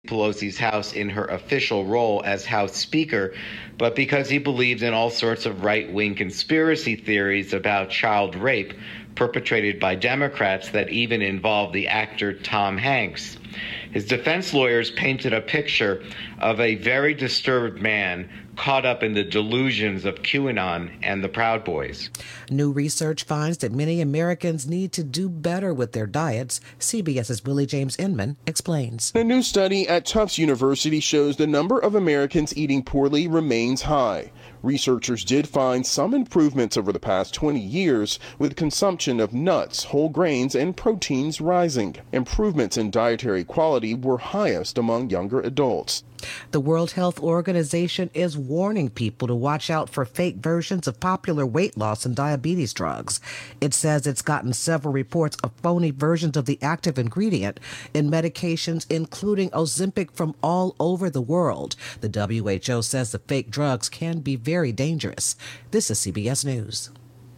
Pelosi's House in her official role as House Speaker, but because he believed in all sorts of right-wing conspiracy theories about child rape perpetrated by Democrats that even involved the actor Tom Hanks. His defense lawyers painted a picture of a very disturbed man caught up in the delusions of QAnon and the Proud Boys. New research finds that many Americans need to do better with their diets. CBS's Willie James Inman explains. A new study at Tufts University shows the number of Americans eating poorly remains high. Researchers did find some improvements over the past 20 years, with consumption of nuts, whole grains, and proteins rising. Improvements in dietary quality were highest among younger adults. The World Health Organization is warning people to watch out for fake versions of popular weight loss and diabetes drugs. It says it's gotten several reports of phony versions of the active ingredient in medications, including Ozempic, from all over the world. The WHO says the fake drugs can be very dangerous. This is CBS News.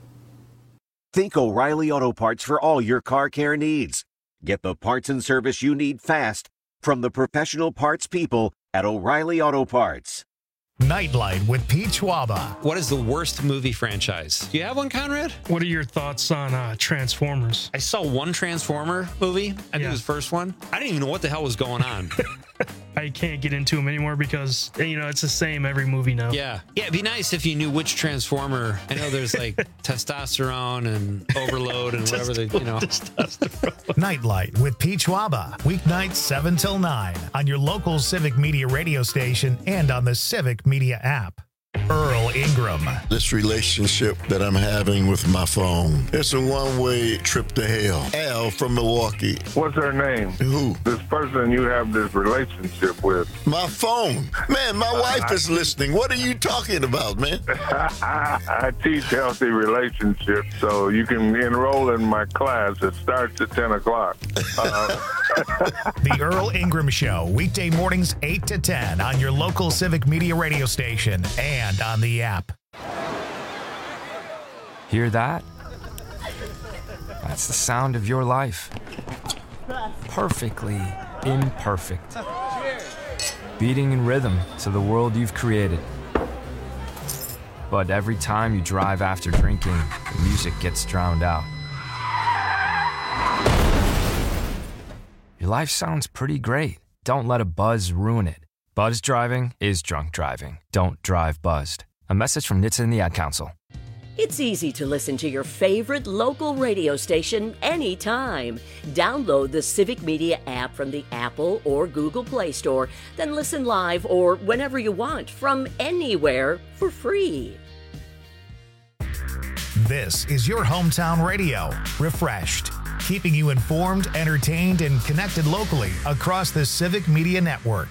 Think O'Reilly Auto Parts for all your car care needs. Get the parts and service you need fast from the professional parts people at O'Reilly Auto Parts. Nightlight with Pete Schwaba. What is the worst movie franchise? Do you have one, Conrad? What are your thoughts on Transformers? I saw one Transformer movie. I think it was the first one. I didn't even know what the hell was going on. I can't get into them anymore because, it's the same every movie now. Yeah, it'd be nice if you knew which Transformer. I know there's like testosterone and overload and whatever Nightlight with Pete Schwaba. Weeknights 7 till 9 on your local Civic Media radio station and on the Civic Media app. Earl Ingram. This relationship that I'm having with my phone, it's a one-way trip to hell. Al from Milwaukee. What's her name? Who? This person you have this relationship with. My phone. Man, my wife is listening. What are you talking about, man? I teach healthy relationships, so you can enroll in my class. It starts at 10 o'clock. The Earl Ingram Show, weekday mornings 8 to 10 on your local Civic Media radio station and on the app. Hear that? That's the sound of your life. Perfectly imperfect. Beating in rhythm to the world you've created. But every time you drive after drinking, the music gets drowned out. Your life sounds pretty great. Don't let a buzz ruin it. Buzz driving is drunk driving. Don't drive buzzed. A message from NHTSA and the Ad Council. It's easy to listen to your favorite local radio station anytime. Download the Civic Media app from the Apple or Google Play Store, then listen live or whenever you want from anywhere for free. This is your hometown radio, refreshed, keeping you informed, entertained, and connected locally across the Civic Media Network.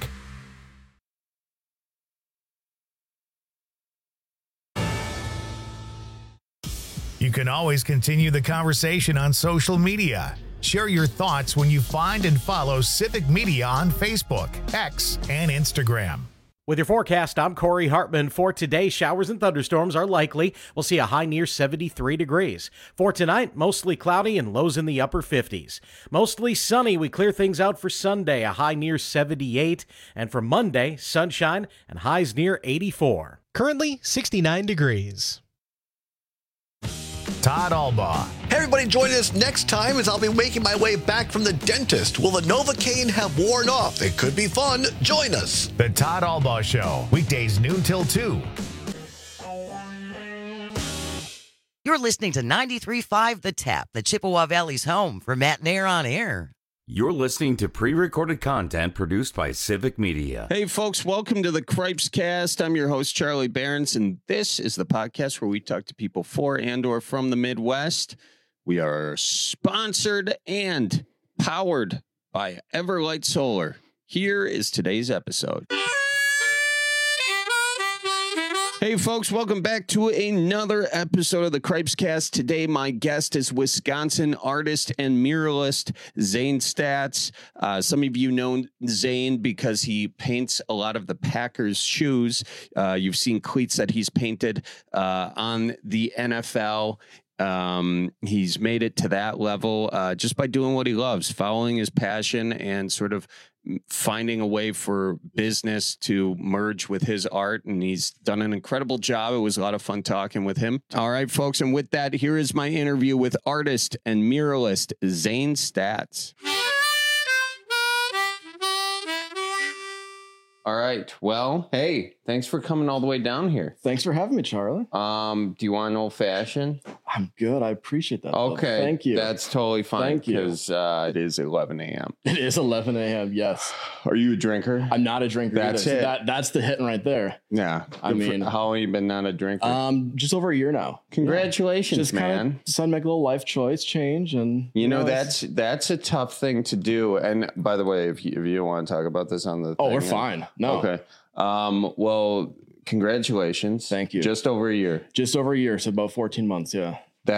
You can always continue the conversation on social media. Share your thoughts when you find and follow Civic Media on Facebook, X, and Instagram. With your forecast, I'm Corey Hartman. For today, showers and thunderstorms are likely. We'll see a high near 73 degrees. For tonight, mostly cloudy and lows in the upper 50s. Mostly sunny. We clear things out for Sunday, a high near 78. And for Monday, sunshine and highs near 84. Currently, 69 degrees. Todd Albaugh. Hey everybody, join us next time as I'll be making my way back from the dentist. Will the Novocaine have worn off? It could be fun. Join us. The Todd Albaugh Show, weekdays noon till 2. You're listening to 93.5 The Tap, the Chippewa Valley's home for Matt Nair on Air. You're listening to pre-recorded content produced by Civic Media. Hey, folks, welcome to the Cripes Cast. I'm your host, Charlie Behrens, and this is the podcast where we talk to people for and or from the Midwest. We are sponsored and powered by Everlight Solar. Here is today's episode. Hey, folks, welcome back to another episode of the Cripes Cast. Today, my guest is Wisconsin artist and muralist Zane Statz. Some of you know Zane because he paints a lot of the Packers' shoes. You've seen cleats that he's painted on the NFL. He's made it to that level just by doing what he loves, following his passion and sort of finding a way for business to merge with his art, and he's done an incredible job. It was a lot of fun talking with him. All right, folks, and with that, here is my interview with artist and muralist Zane Statz. All right. Well, hey, thanks for coming all the way down here. Thanks for having me, Charlie. Do you want an old fashioned? I'm good. I appreciate that. Okay. Thank you. That's totally fine. Thank you. Because it is 11 a.m. It is 11 a.m. Yes. Are you a drinker? I'm not a drinker. That's either. it. So that's the hit right there. Yeah. I mean, how long have you been not a drinker? Just over a year now. Congratulations, just man. Decided to make a little life choice change, and you know that's a tough thing to do. And by the way, if you want to talk about this on the we're fine. No. Okay. Well, congratulations. Thank you. Just over a year. Just over a year, so about 14 months. Yeah.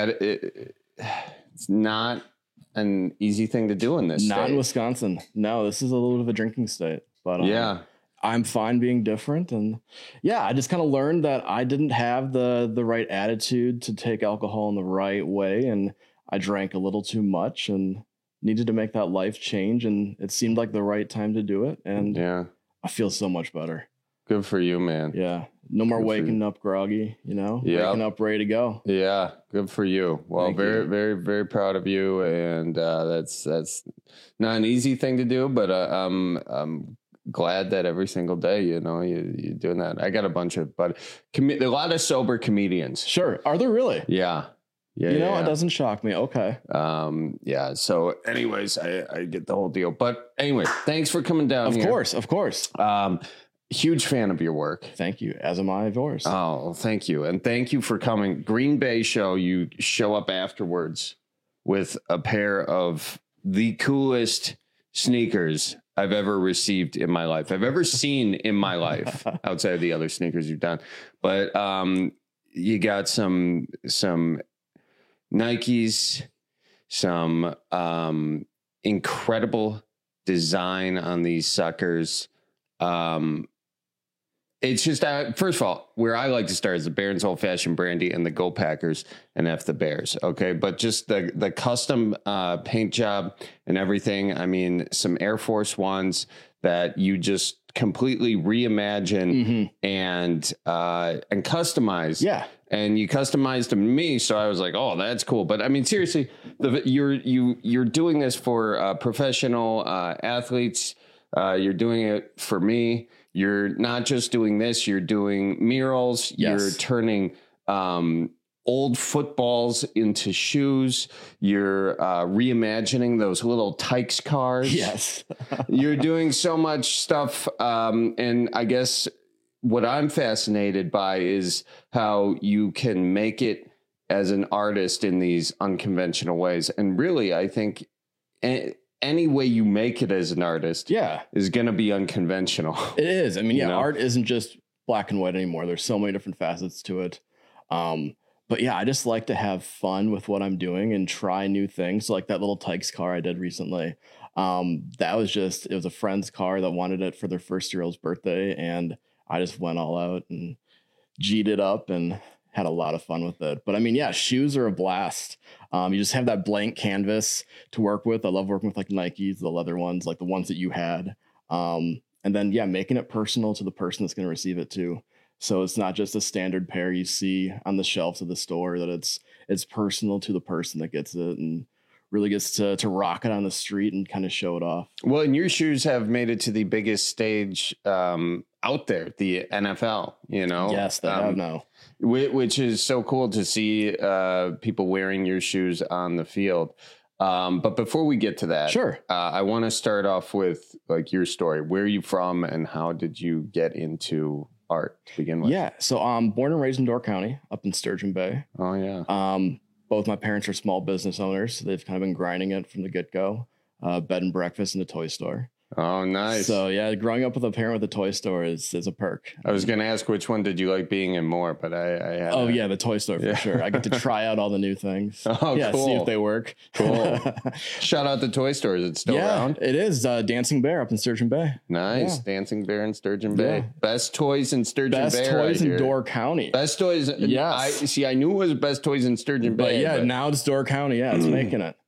It's not an easy thing to do in this Not state. in Wisconsin. No, this is a little bit of a drinking state. But yeah, I'm fine being different, and I just kind of learned that I didn't have the right attitude to take alcohol in the right way, and I drank a little too much and needed to make that life change, and it seemed like the right time to do it, and I feel so much better. Good for you, man. Yeah. No more waking up groggy, waking up ready to go. Yeah. Good for you. Well, very, very, very proud of you. And that's not an easy thing to do, but I'm glad that every single day, you're doing that. I got a bunch of, a lot of sober comedians. Sure. Are there really? Yeah. Yeah. It doesn't shock me. Okay. So anyways, I get the whole deal, but anyway, thanks for coming down. Of course. Huge fan of your work. Thank you. As am I of yours. Oh, thank you. And thank you for coming. Green Bay show, you show up afterwards with a pair of the coolest sneakers I've ever received in my life. I've ever seen in my life outside of the other sneakers you've done. But you got some Nikes, some incredible design on these suckers. It's just first of all, where I like to start is the Barron's Old Fashioned Brandy and the Go Packers and F the Bears. Okay. But just the custom paint job and everything. I mean, some Air Force Ones that you just completely reimagine and customize. Yeah. And you customized them to me. So I was like, oh, that's cool. But I mean, seriously, you're doing this for professional athletes. You're doing it for me. You're not just doing this, you're doing murals. Yes. You're turning old footballs into shoes. You're reimagining those little Tykes cars. Yes. You're doing so much stuff. And I guess what I'm fascinated by is how you can make it as an artist in these unconventional ways. And really, I think any way you make it as an artist is going to be unconventional. It is. I mean, art isn't just black and white anymore. There's so many different facets to it. But I just like to have fun with what I'm doing and try new things. Like that little Tykes car I did recently. It was a friend's car that wanted it for their first-year-old's birthday. And I just went all out and G'd it up and had a lot of fun with it. But I mean, shoes are a blast. You just have that blank canvas to work with. I love working with like Nikes, the leather ones, like the ones that you had. And then, making it personal to the person that's going to receive it too. So it's not just a standard pair you see on the shelves of the store, that it's personal to the person that gets it and really gets to rock it on the street and kind of show it off. Well, and your shoes have made it to the biggest stage out there, the NFL, Yes, they have now. Which is so cool to see people wearing your shoes on the field. But before we get to that, sure. I want to start off with like your story. Where are you from and how did you get into art to begin with? Yeah. So I'm born and raised in Door County up in Sturgeon Bay. Oh, yeah. Both my parents are small business owners. They've kind of been grinding it from the get-go. Bed and breakfast and a toy store. Oh, nice. So, growing up with a parent with a toy store is a perk. I was going to ask which one did you like being in more, but I had the toy store for sure. I get to try out all the new things. Oh, cool. See if they work. Cool. Shout out the toy store. Is it still around? It is. Dancing Bear up in Sturgeon Bay. Nice. Yeah. Dancing Bear in Sturgeon Bay. Yeah. Best toys in Sturgeon Bay. Best toys in Door County. Best toys. Yes. I knew it was Best Toys in Sturgeon Bay. But now it's Door County. Yeah, it's making it.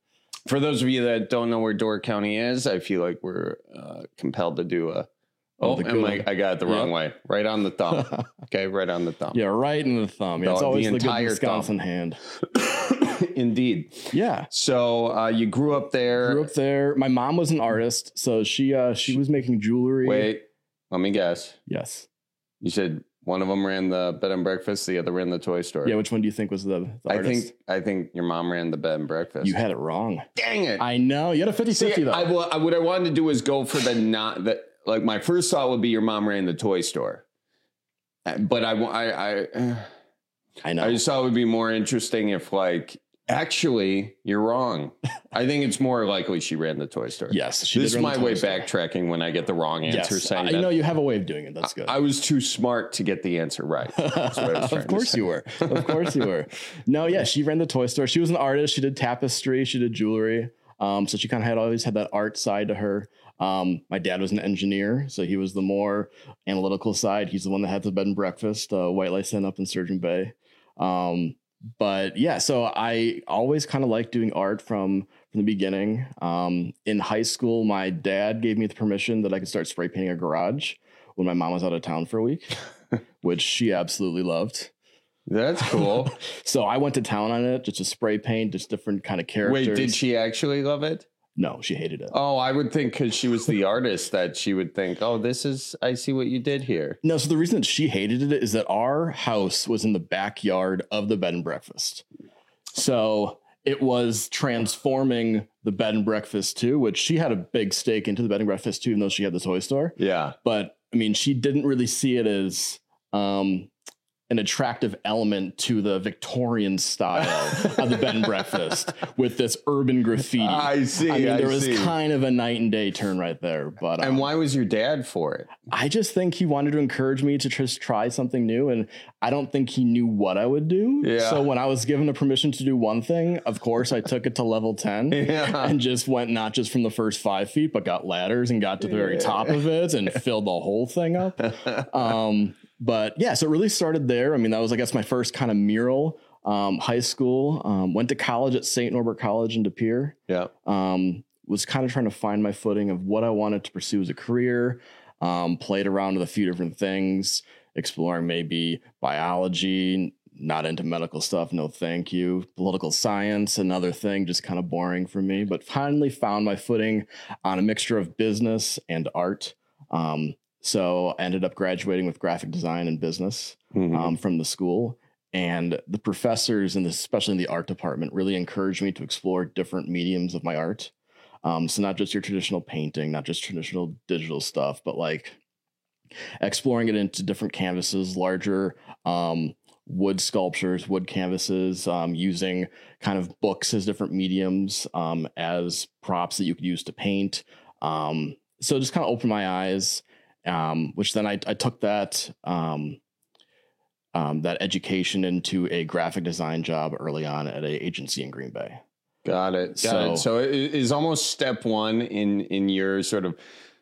For those of you that don't know where Door County is, I feel like we're compelled to do a. I got it the wrong way. Right on the thumb. Okay, right on the thumb. Yeah, right in the thumb. Yeah, it's always the good Wisconsin hand. Indeed. Yeah. So you grew up there. Grew up there. My mom was an artist, so she was making jewelry. Wait, let me guess. Yes. You said one of them ran the bed and breakfast, the other ran the toy store. Yeah, which one do you think was the artist? I think your mom ran the bed and breakfast. You had it wrong. Dang it. I know. You had a 50-50 though. What I wanted to do was go for like my first thought would be your mom ran the toy store. But I know. I just thought it would be more interesting if actually, you're wrong. I think it's more likely she ran the toy store. Yes. This is my way backtracking when I get the wrong answer. Yes. Saying I know you have a way of doing it. That's good. I was too smart to get the answer right. That's what I was Of course you were. Of course you were. No, yeah, she ran the toy store. She was an artist. She did tapestry. She did jewelry. So she kind of always had that art side to her. My dad was an engineer, so he was the more analytical side. He's the one that had the bed and breakfast, White Lice Inn up in Sturgeon Bay. But yeah, so I always kind of liked doing art from the beginning. In high school, my dad gave me the permission that I could start spray painting a garage when my mom was out of town for a week, which she absolutely loved. That's cool. So I went to town on it, just to spray paint, just different kind of characters. Wait, did she actually love it? No, she hated it. Oh, I would think because she was the artist that she would think, oh, I see what you did here. No, so the reason that she hated it is that our house was in the backyard of the bed and breakfast. So it was transforming the bed and breakfast too, which she had a big stake into the bed and breakfast too, even though she had the toy store. Yeah. But I mean, she didn't really see it as an attractive element to the Victorian style of the bed and breakfast with this urban graffiti. I see. I mean, there was kind of a night and day turn right there. But and why was your dad for it? I just think he wanted to encourage me to just try something new, and I don't think he knew what I would do. Yeah. So when I was given the permission to do one thing, of course, I took it to level 10 and just went not just from the first 5 feet, but got ladders and got to the very top of it and filled the whole thing up. But yeah, so it really started there. I mean, that was, I guess, my first kind of mural. High school, went to college at St. Norbert College in De Pere. Yeah. Was kind of trying to find my footing of what I wanted to pursue as a career. Played around with a few different things, exploring maybe biology, not into medical stuff. No, thank you. Political science, another thing, just kind of boring for me, but finally found my footing on a mixture of business and art. So I ended up graduating with graphic design and business from the school. And the professors, and especially in the art department, really encouraged me to explore different mediums of my art. So not just your traditional painting, not just traditional digital stuff, but like exploring it into different canvases, larger wood sculptures, wood canvases, using kind of books as different mediums as props that you could use to paint. So just kind of opened my eyes. Which then I took that that education into a graphic design job early on at an agency in Green Bay. Got it. So it is almost step one in your sort of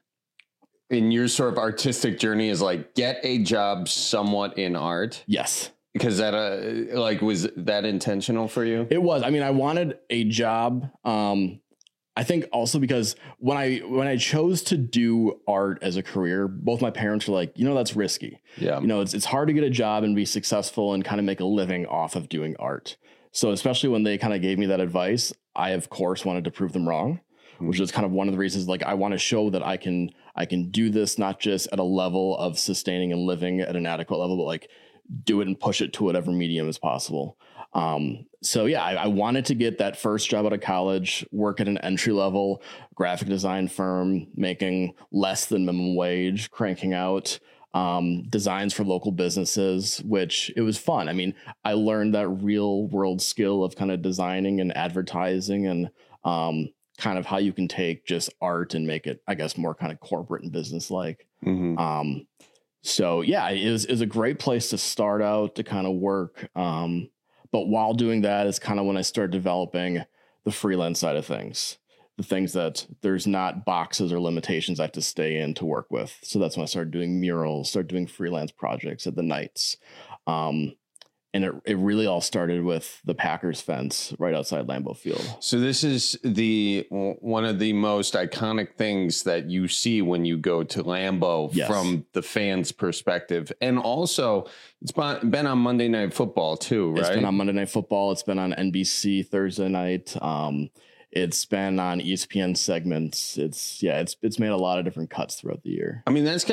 artistic journey is like get a job somewhat in art. Yes. Because that was that intentional for you? It was. I mean, I wanted a job. I think also because when I chose to do art as a career, both my parents were like, that's risky. Yeah. It's hard to get a job and be successful and kind of make a living off of doing art. So especially when they kind of gave me that advice, I of course wanted to prove them wrong, which is kind of one of the reasons, like I want to show that I can do this, not just at a level of sustaining and living at an adequate level, but like do it and push it to whatever medium is possible. So yeah, I wanted to get that first job out of college, work at an entry level graphic design firm, making less than minimum wage, cranking out designs for local businesses, which it was fun. I mean, I learned that real world skill of kind of designing and advertising and kind of how you can take just art and make it, I guess, more kind of corporate and business like. Mm-hmm. So yeah, it was a great place to start out to kind of work. But while doing that is kind of when I started developing the freelance side of things, the things that there's not boxes or limitations I have to stay in to work with. So that's when I started doing murals, started doing freelance projects at the Knights. And And it really all started with the Packers fence right outside Lambeau Field. So this is one of the most iconic things that you see when you go to Lambeau from the fans' perspective. And also, it's been on Monday Night Football too, right? It's been on Monday Night Football. It's been on NBC Thursday night. It's been on ESPN segments. It's made a lot of different cuts throughout the year. I mean, that's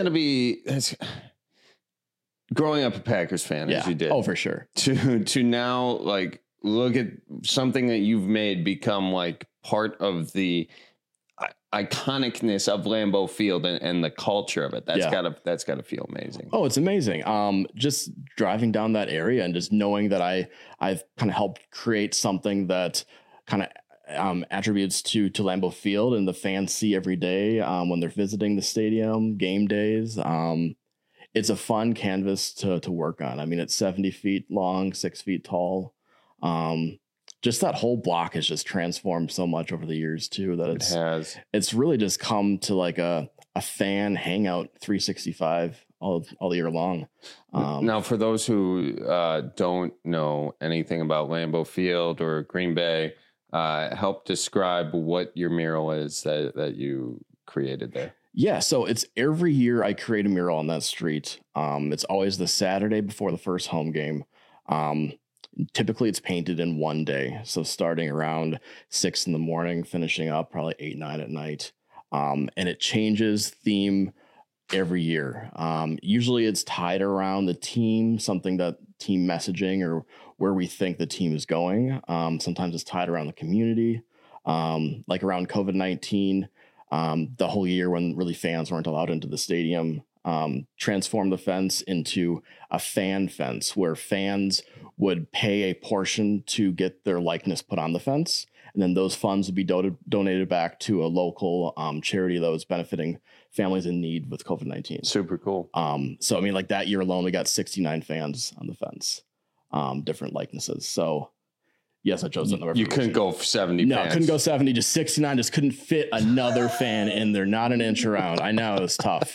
growing up a Packers fan, as you did. Oh, for sure. To now, like, look at something that you've made become like part of the iconicness of Lambeau Field and the culture of it. That's gotta feel amazing. Oh, it's amazing. Just driving down that area and just knowing that I've kind of helped create something that kind of attributes to Lambeau Field and the fans see every day when they're visiting the stadium, game days. It's a fun canvas to work on. I mean, it's 70 feet long, 6 feet tall. Just that whole block has just transformed so much over the years too, that it's really just come to like a fan hangout 365 all year long. Now, for those who don't know anything about Lambeau Field or Green Bay, help describe what your mural is that you created there. Yeah, so it's every year I create a mural on that street. It's always the Saturday before the first home game. Typically it's painted in one day. So starting around 6 a.m, finishing up probably 8, 9 at night. And it changes theme every year. Usually it's tied around the team, something that team messaging or where we think the team is going. Sometimes it's tied around the community, like around COVID-19. The whole year when really fans weren't allowed into the stadium, transformed the fence into a fan fence where fans would pay a portion to get their likeness put on the fence. And then those funds would be donated back to a local charity that was benefiting families in need with COVID-19. Super cool. So, I mean, like that year alone, we got 69 fans on the fence, different likenesses. So, yes, I chose that number. You couldn't go 70 No, fans. couldn't go 70, just 69. Just couldn't fit another fan in there, not an inch around. I know, it was tough.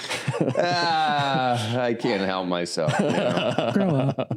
I can't help myself. You know? Grow up.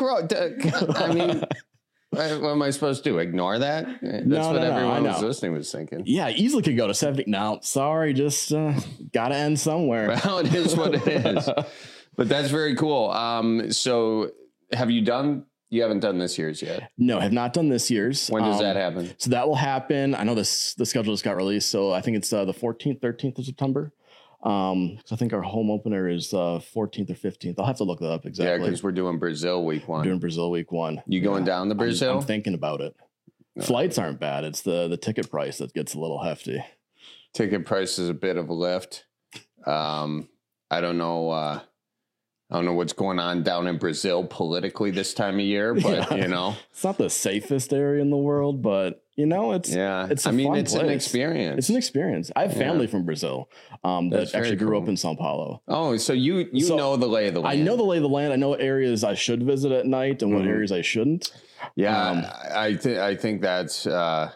I mean, what am I supposed to do? Ignore that? That's what everyone who's listening was thinking. Yeah, easily could go to 70. Now, sorry, just got to end somewhere. Well, it is what it is. But that's very cool. So have you haven't done this year's yet? No, have not done this year's. When does that happen? So that will happen. I know the schedule just got released. So I think it's the 14th, 13th of September. So I think our home opener is 14th or 15th. I'll have to look that up exactly. Yeah, because we're doing Brazil week 1. You going down to Brazil? I'm thinking about it. No. Flights aren't bad. It's the ticket price that gets a little hefty. Ticket price is a bit of a lift. I don't know what's going on down in Brazil politically this time of year, but it's not the safest area in the world, but it's an experience. It's an experience. I have family from Brazil that actually grew up in Sao Paulo. Oh, so you know the lay of the land. I know the lay of the land. I know what areas I should visit at night and what areas I shouldn't. Yeah, I think that's.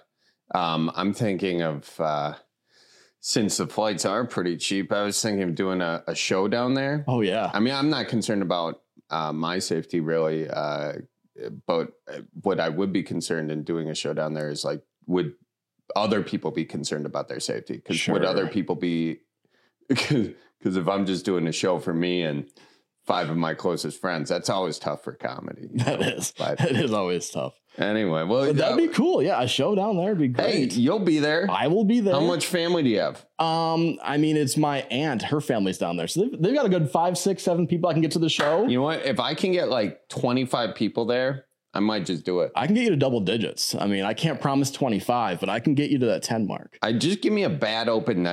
I'm thinking of. Since the flights are pretty cheap, I was thinking of doing a show down there. Oh, yeah. I mean, I'm not concerned about my safety, really. But what I would be concerned in doing a show down there is, like, would other people be concerned about their safety? Because would other people be... Because if I'm just doing a show for me and 5 of my closest friends, that's always tough for comedy. That is. It is always tough. Anyway, well, that'd be cool. Yeah, a show down there would be great. Hey, you'll be there. I will be there. How much family do you have? I mean, it's my aunt. Her family's down there, so they've got a good 5, 6, 7 people I can get to the show. You know what? If I can get like 25 people there, I might just do it. I can get you to double digits. I mean, I can't promise 25, but I can get you to that 10 mark. Just give me a bad open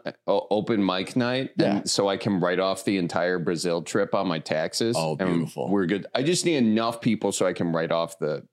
mic night, so I can write off the entire Brazil trip on my taxes. Oh, beautiful. We're good. I just need enough people so I can write off the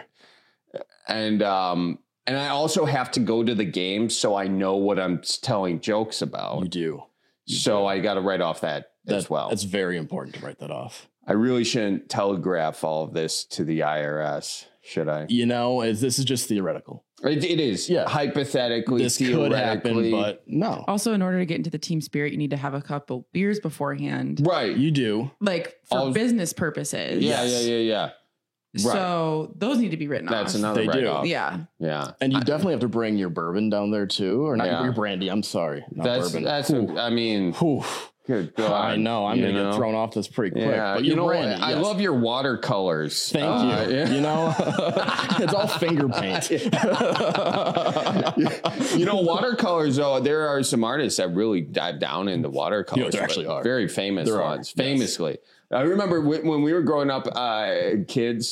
And I also have to go to the game so I know what I'm telling jokes about. You do. So I got to write off that as well. It's very important to write that off. I really shouldn't telegraph all of this to the IRS, should I? This is just theoretical. It is. Yeah. Hypothetically, this could happen, but no. Also, in order to get into the team spirit, you need to have a couple beers beforehand. Right. You do. Like for business purposes. Yeah. Right. So those need to be written off. That's another write-off. Yeah. Yeah. And you definitely have to bring your bourbon down there too. Or not your brandy. I'm sorry. Not bourbon. Good God. I know. I'm going to get thrown off this pretty quick. Yeah. But you know what? brandy, I love your watercolors. Thank you. Yeah. You know, it's all finger paint. Watercolors, though, there are some artists that really dive down into watercolors. There actually are. Very famous ones. Yes. Famously. I remember when we were growing up, kids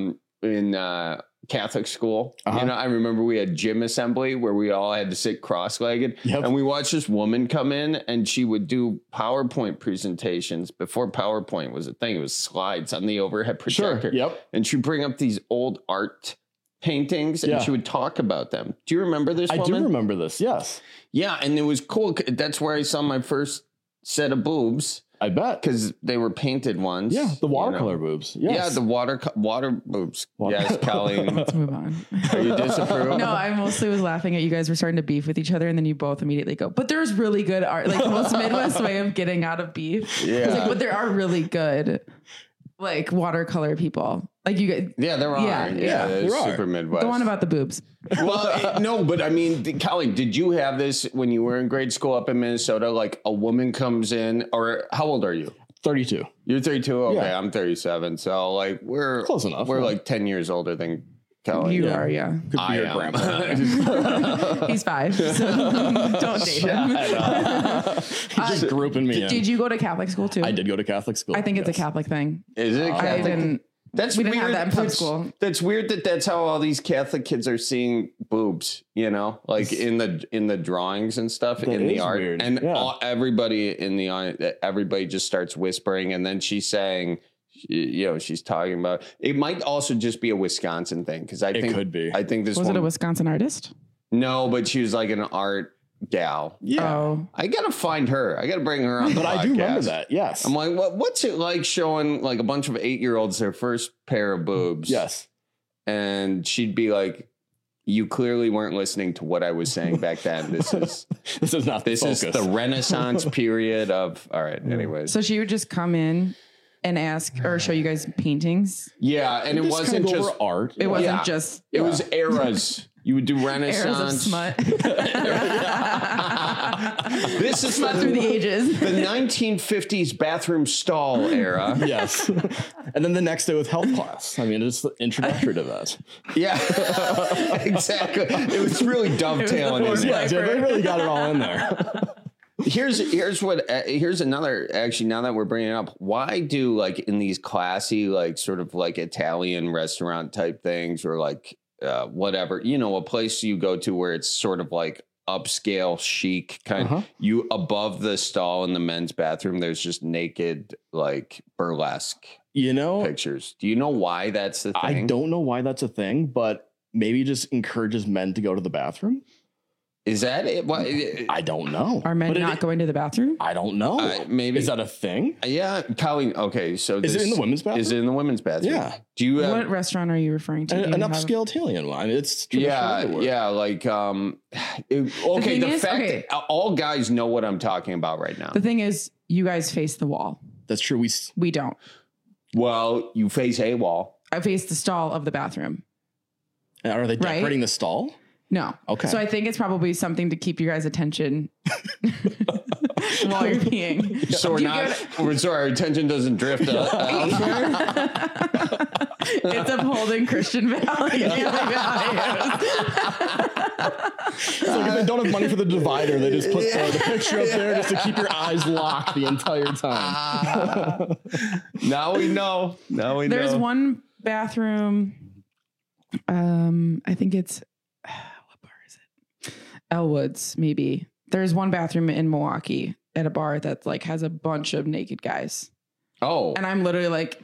in Catholic school. I remember we had gym assembly where we all had to sit cross-legged, and we watched this woman come in, and she would do PowerPoint presentations before PowerPoint was a thing. It was slides on the overhead projector. Sure. Yep. And she'd bring up these old art paintings, and she would talk about them. Do you remember this woman? I do remember this. Yes. Yeah, and it was cool. That's where I saw my first set of boobs. I bet. Because they were painted ones. Yeah, the watercolor boobs. Yes. Yeah, the water boobs. Yes, Colleen. Let's move on. Are you disapproved? No, I mostly was laughing at you guys were starting to beef with each other, and then you both immediately go, but there's really good art. Like the most Midwest way of getting out of beef. Yeah. Like, but there are really good, like, watercolor people. Like you guys. Yeah, there are. Yeah, there are. Super Midwest. Go on about the boobs. Well, no, but I mean, Colleen, did you have this when you were in grade school up in Minnesota? Like a woman comes in, or how old are you? 32. You're 32? Okay, Yeah. I'm 37. So, like, we're close enough. We're like 10 years older than Colleen. You are, yeah. Could be your grandpa. He's 5, so don't date him. Just grouping me in. Did you go to Catholic school too? I did go to Catholic school. I think it's a Catholic thing. Is it Catholic? We didn't have that in public school. That's weird that's how all these Catholic kids are seeing boobs, like in the drawings and stuff in the art. Weird. And everybody everybody just starts whispering, and then she's saying, she's talking about, it might also just be a Wisconsin thing, because I think it could be. I think this was it a Wisconsin artist? No, but she was like an art gal. Yeah. Oh. I gotta find her. I gotta bring her on the But podcast. I do remember that. Yes. I'm like, what's it like showing like a bunch of 8-year-olds their first pair of boobs? Yes. And she'd be like, you clearly weren't listening to what I was saying back then. This is not the focus. Is the Renaissance period of, all right, anyways. So she would just come in and ask or show you guys paintings. Yeah, and it wasn't just art. It wasn't just. It was eras. You would do Renaissance. Eras of smut. This is smut through the ages. The 1950s bathroom stall era. Yes. And then the next day with health class. I mean, it's introductory to that. Yeah, exactly. It was really dovetailing. Yeah, they really got it all in there. Here's another, actually, now that we're bringing it up, why do like in these classy, like sort of like Italian restaurant type things, or like whatever, a place you go to where it's sort of like upscale chic kind of, you above the stall in the men's bathroom, there's just naked like burlesque pictures. Do you know why that's the thing? I don't know why that's a thing, but maybe it just encourages men to go to the bathroom. Is that it? I don't know. Are men not going to the bathroom? I don't know. Maybe. Is that a thing? Yeah, Colleen. Okay, so is it in the women's bathroom? Is it in the women's bathroom? Yeah. Do you? What restaurant are you referring to? An upscale Italian one. It's yeah, like all guys know what I'm talking about right now. The thing is, you guys face the wall. That's true. We don't. Well, you face a wall. I face the stall of the bathroom. Are they decorating the stall? No. Okay. So I think it's probably something to keep your guys' attention while you're peeing. So so our attention doesn't drift elsewhere. It's upholding Christian values. It's like if they don't have money for the divider, they just put the picture up there just to keep your eyes locked the entire time. Now we know. There's one bathroom. I think it's what bar is it? Elwood's, maybe. There's one bathroom in Milwaukee at a bar that like has a bunch of naked guys. Oh. And I'm literally like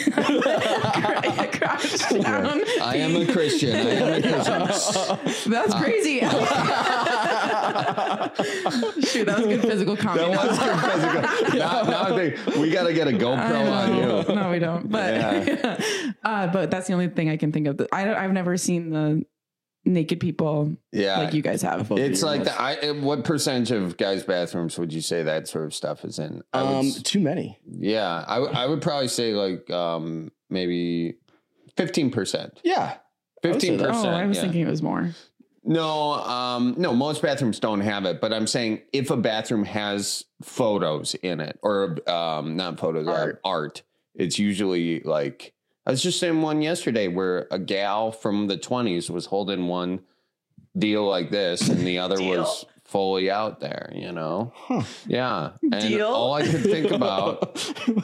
crouched down. I am a Christian. That's crazy. Shoot, that was good physical comedy. That was good physical. Now I think we got to get a GoPro on you. No, we don't. But but that's the only thing I can think of. I've never seen the naked people like you guys have. It's like what percentage of guys' bathrooms would you say that sort of stuff is in? Too many. Yeah, I would probably say like maybe 15%. Yeah, 15%. Oh, I was thinking it was more. No, no, most bathrooms don't have it, but I'm saying if a bathroom has photos in it or not photos, art, it's usually like, I was just in one yesterday where a gal from the 20s was holding one deal like this and the other was fully out there, you know? Huh. Yeah. And all I could think about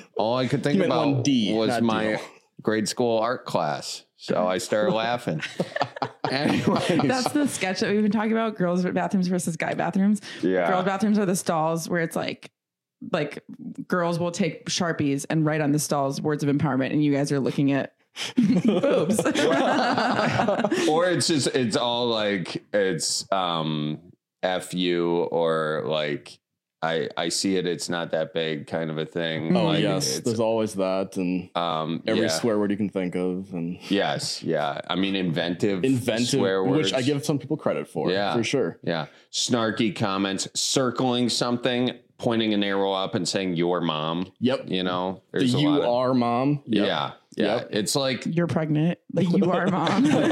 was my grade school art class. So I started laughing. Anyways. That's the sketch that we've been talking about, girls' bathrooms versus guy bathrooms. Yeah. Girl bathrooms are the stalls where it's like girls will take Sharpies and write on the stalls words of empowerment, and you guys are looking at boobs. Or it's all like it's F you, or like I see it, it's not that big kind of a thing. Oh, like, yes. There's always that, and every swear word you can think of. And yes, yeah. I mean, inventive swear words, which I give some people credit for. Yeah, for sure. Yeah, snarky comments, circling something, pointing an arrow up, and saying "your mom." Yep. You know, there's you are mom. Yep. Yeah. Yeah, yep. It's like you're pregnant, like you are mom. This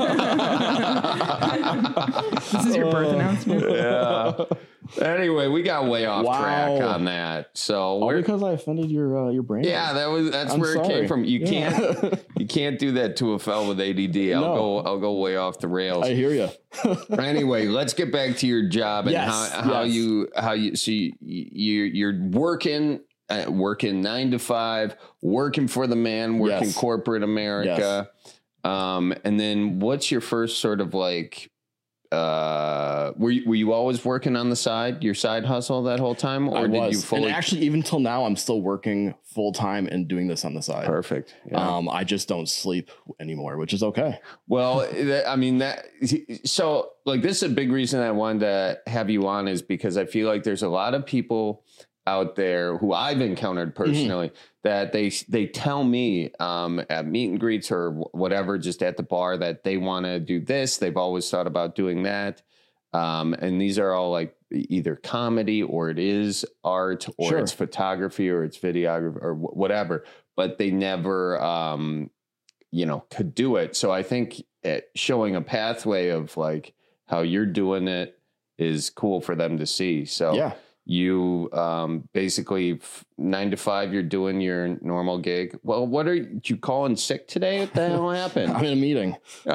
is your birth announcement. Yeah. Anyway, we got way off track on that. So because I offended your brain. Yeah, that's where it came from. You can't do that to a fellow with ADD. I'll go way off the rails. I hear you. Anyway, let's get back to your job and how you see you're working 9 to 5, working for the man, working corporate America. And then what's your first sort of like, were you always working on the side, your side hustle that whole time? Or did you fully? And actually, even till now, I'm still working full time and doing this on the side. Perfect. Yeah. I just don't sleep anymore, which is okay. Well, I mean, so like, this is a big reason I wanted to have you on, is because I feel like there's a lot of people out there who I've encountered personally that they tell me at meet and greets or whatever, just at the bar, that they want to do this. They've always thought about doing that. And these are all like either comedy, or it is art, or it's photography, or it's videography, or whatever, but they never, could do it. So I think showing a pathway of like how you're doing it is cool for them to see. So you basically 9 to 5, you're doing your normal gig. Well, what are you calling sick today? What the hell happened? I'm in a meeting.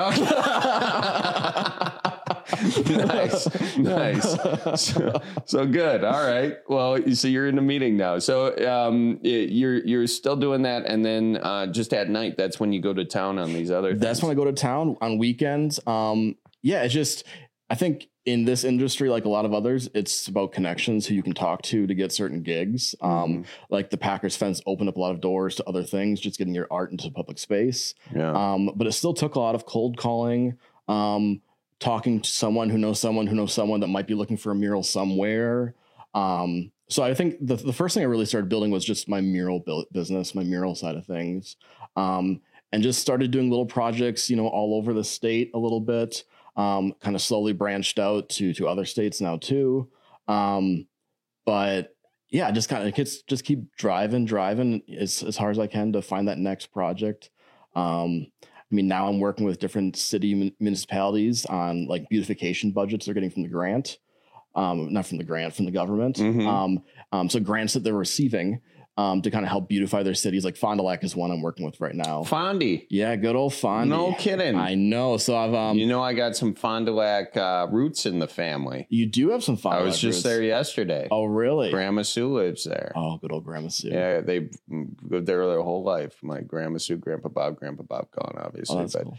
Nice. So good. All right. Well, so you're in a meeting now. So you're still doing that, and then just at night, that's when you go to town on these other things. That's when I go to town on weekends. It's just, I think in this industry, like a lot of others, it's about connections, who you can talk to get certain gigs. Like the Packers fence opened up a lot of doors to other things, just getting your art into public space. Yeah. But it still took a lot of cold calling, talking to someone who knows someone who knows someone that might be looking for a mural somewhere. So I think the first thing I really started building was just my mural business, my mural side of things. And just started doing little projects, all over the state a little bit. Kind of slowly branched out to other states now too. But yeah, just kind of just keep driving as hard as I can to find that next project. I mean, now I'm working with different city municipalities on like beautification budgets they're getting from the grant. Not from the grant, from the government. So grants that they're receiving to kind of help beautify their cities. Like Fond du Lac is one I'm working with right now. Fondy. Yeah, good old Fondy. No kidding. I know. So I've I got some Fond du Lac roots in the family. You do have some Fond du Lac I was just there yesterday. Oh, really? Grandma Sue lives there. Oh, good old Grandma Sue. Yeah, they lived there their whole life. My Grandma Sue, Grandpa Bob gone, obviously. Oh, that's cool.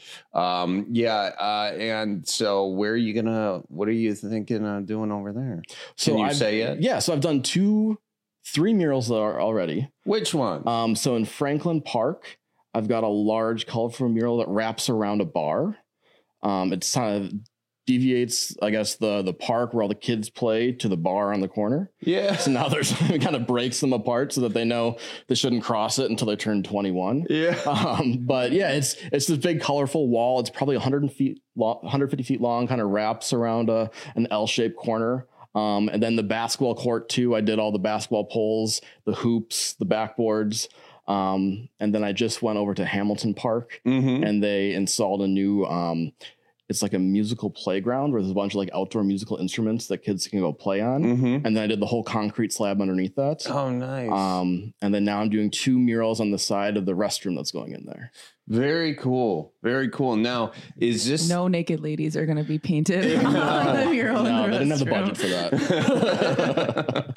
And so what are you thinking of doing over there? Can you say it? Yeah, so I've done 3 murals already. Which one? So in Franklin Park, I've got a large colorful mural that wraps around a bar. It's kind of deviates, I guess, the park where all the kids play to the bar on the corner. Yeah. So now there's it kind of breaks them apart so that they know they shouldn't cross it until they turn 21. Yeah. But yeah, it's this big colorful wall. It's probably 150 feet long, kind of wraps around an L-shaped corner. And then the basketball court too. I did all the basketball poles, the hoops, the backboards. And then I just went over to Hamilton Park and they installed a new, it's like a musical playground where there's a bunch of like outdoor musical instruments that kids can go play on. And then I did the whole concrete slab underneath that. Oh, nice. And then now I'm doing 2 murals on the side of the restroom that's going in there. Very cool. Very cool. Now, is this... No naked ladies are going to be painted on the mural in the restroom. I didn't have the budget for that.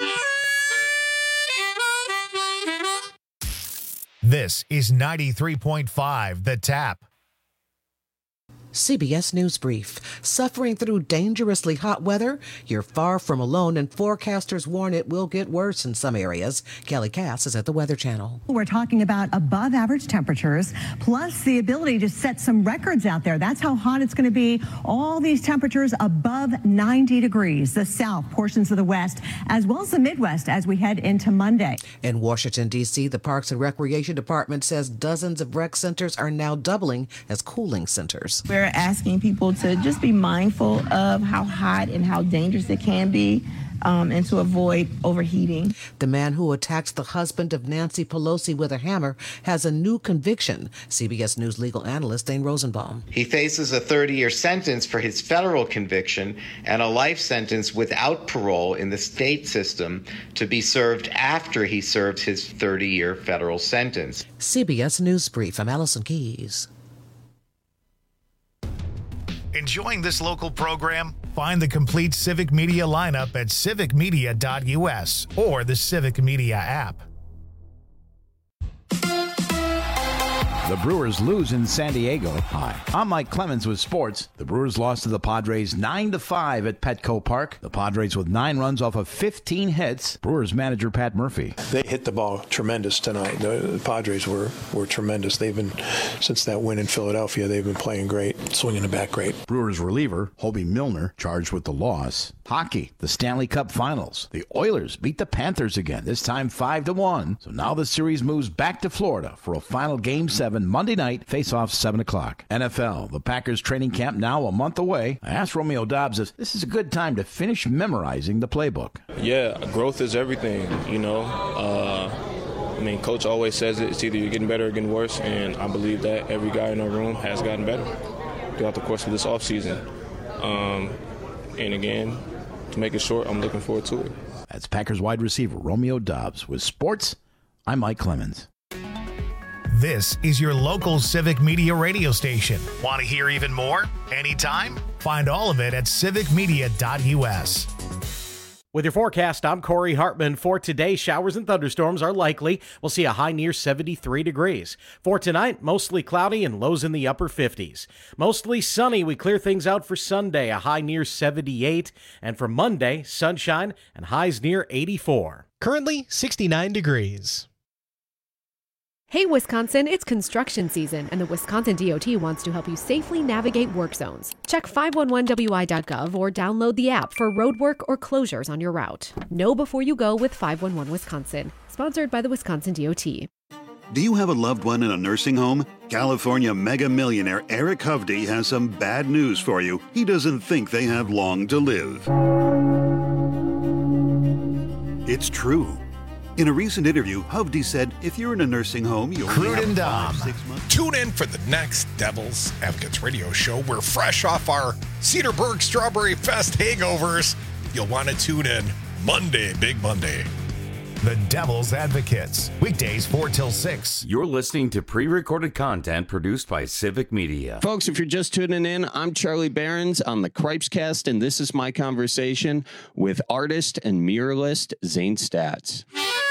This is 93.5 The Tap. CBS News Brief. Suffering through dangerously hot weather? You're far from alone, and forecasters warn it will get worse in some areas. Kelly Cass is at the Weather Channel. We're talking about above average temperatures, plus the ability to set some records out there. That's how hot it's going to be. All these temperatures above 90 degrees. The south, portions of the west, as well as the Midwest as we head into Monday. In Washington, D.C., the Parks and Recreation Department says dozens of rec centers are now doubling as cooling centers. We're asking people to just be mindful of how hot and how dangerous it can be, and to avoid overheating. The man who attacked the husband of Nancy Pelosi with a hammer has a new conviction. CBS News legal analyst Dane Rosenbaum. He faces a 30-year sentence for his federal conviction and a life sentence without parole in the state system to be served after he serves his 30-year federal sentence. CBS News Brief. I'm Allison Keys. Enjoying this local program? Find the complete Civic Media lineup at civicmedia.us or the Civic Media app. The Brewers lose in San Diego. Hi, I'm Mike Clemens with sports. The Brewers lost to the Padres 9-5 at Petco Park. The Padres with 9 runs off of 15 hits. Brewers manager Pat Murphy. They hit the ball tremendous tonight. The Padres were tremendous. They've been, since that win in Philadelphia, they've been playing great, swinging the bat great. Brewers reliever Hobie Milner charged with the loss. Hockey, the Stanley Cup Finals. The Oilers beat the Panthers again, this time 5-1. So now the series moves back to Florida for a final Game 7 Monday night, face-off 7 o'clock. NFL, the Packers training camp now a month away. I asked Romeo Dobbs if this is a good time to finish memorizing the playbook. Yeah, growth is everything, you know. I mean, Coach always says it's either you're getting better or getting worse, and I believe that every guy in our room has gotten better throughout the course of this offseason. And again, to make it short, I'm looking forward to it. That's Packers wide receiver Romeo Dobbs. With sports, I'm Mike Clemens. This is your local Civic Media radio station. Want to hear even more? Anytime? Find all of it at civicmedia.us. With your forecast, I'm Corey Hartman. For today, showers and thunderstorms are likely. We'll see a high near 73 degrees. For tonight, mostly cloudy and lows in the upper 50s. Mostly sunny. We clear things out for Sunday, a high near 78. And for Monday, sunshine and highs near 84. Currently 69 degrees. Hey, Wisconsin, it's construction season, and the Wisconsin DOT wants to help you safely navigate work zones. Check 511wi.gov or download the app for road work or closures on your route. Know before you go with 511 Wisconsin, sponsored by the Wisconsin DOT. Do you have a loved one in a nursing home? California mega millionaire Eric Hovde has some bad news for you. He doesn't think they have long to live. It's true. In a recent interview, Hovde said, if you're in a nursing home, you'll Crude have and Dom. 5-6 months. Tune in for the next Devil's Advocates radio show. We're fresh off our Cedarburg Strawberry Fest hangovers. You'll want to tune in Monday, Big Monday. The Devil's Advocates, weekdays 4 till 6. You're listening to pre-recorded content produced by Civic Media. Folks, if you're just tuning in, I'm Charlie Behrens on the Cripescast, and this is my conversation with artist and muralist Zane Stats.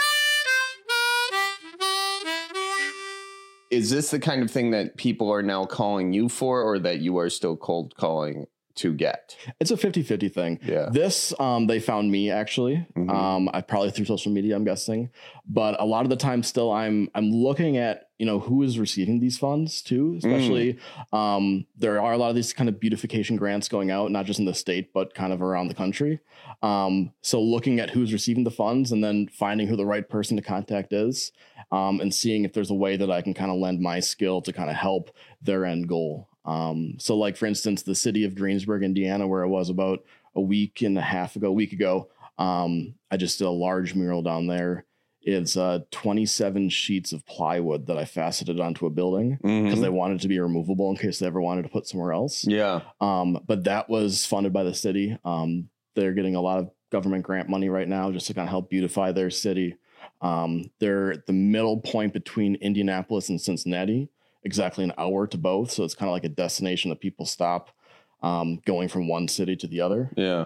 Is this the kind of thing that people are now calling you for, or that you are still cold calling to get? It's a 50-50 thing. Yeah. This, they found me actually. I probably through social media, I'm guessing. But a lot of the time still I'm looking at who is receiving these funds too, especially there are a lot of these kind of beautification grants going out, not just in the state, but kind of around the country. So looking at who's receiving the funds and then finding who the right person to contact is, and seeing if there's a way that I can kind of lend my skill to kind of help their end goal. So like, for instance, the city of Greensburg, Indiana, where I was about a week ago, I just did a large mural down there. It's 27 sheets of plywood that I faceted onto a building because they wanted it to be removable in case they ever wanted to put somewhere else. Yeah. But that was funded by the city. They're getting a lot of government grant money right now just to kind of help beautify their city. They're at the middle point between Indianapolis and Cincinnati, exactly an hour to both. So it's kind of like a destination that people stop going from one city to the other. Yeah.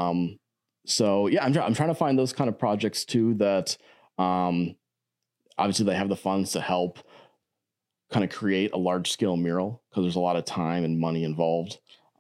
So yeah, I'm trying to find those kind of projects too that obviously they have the funds to help kind of create a large scale mural because there's a lot of time and money involved.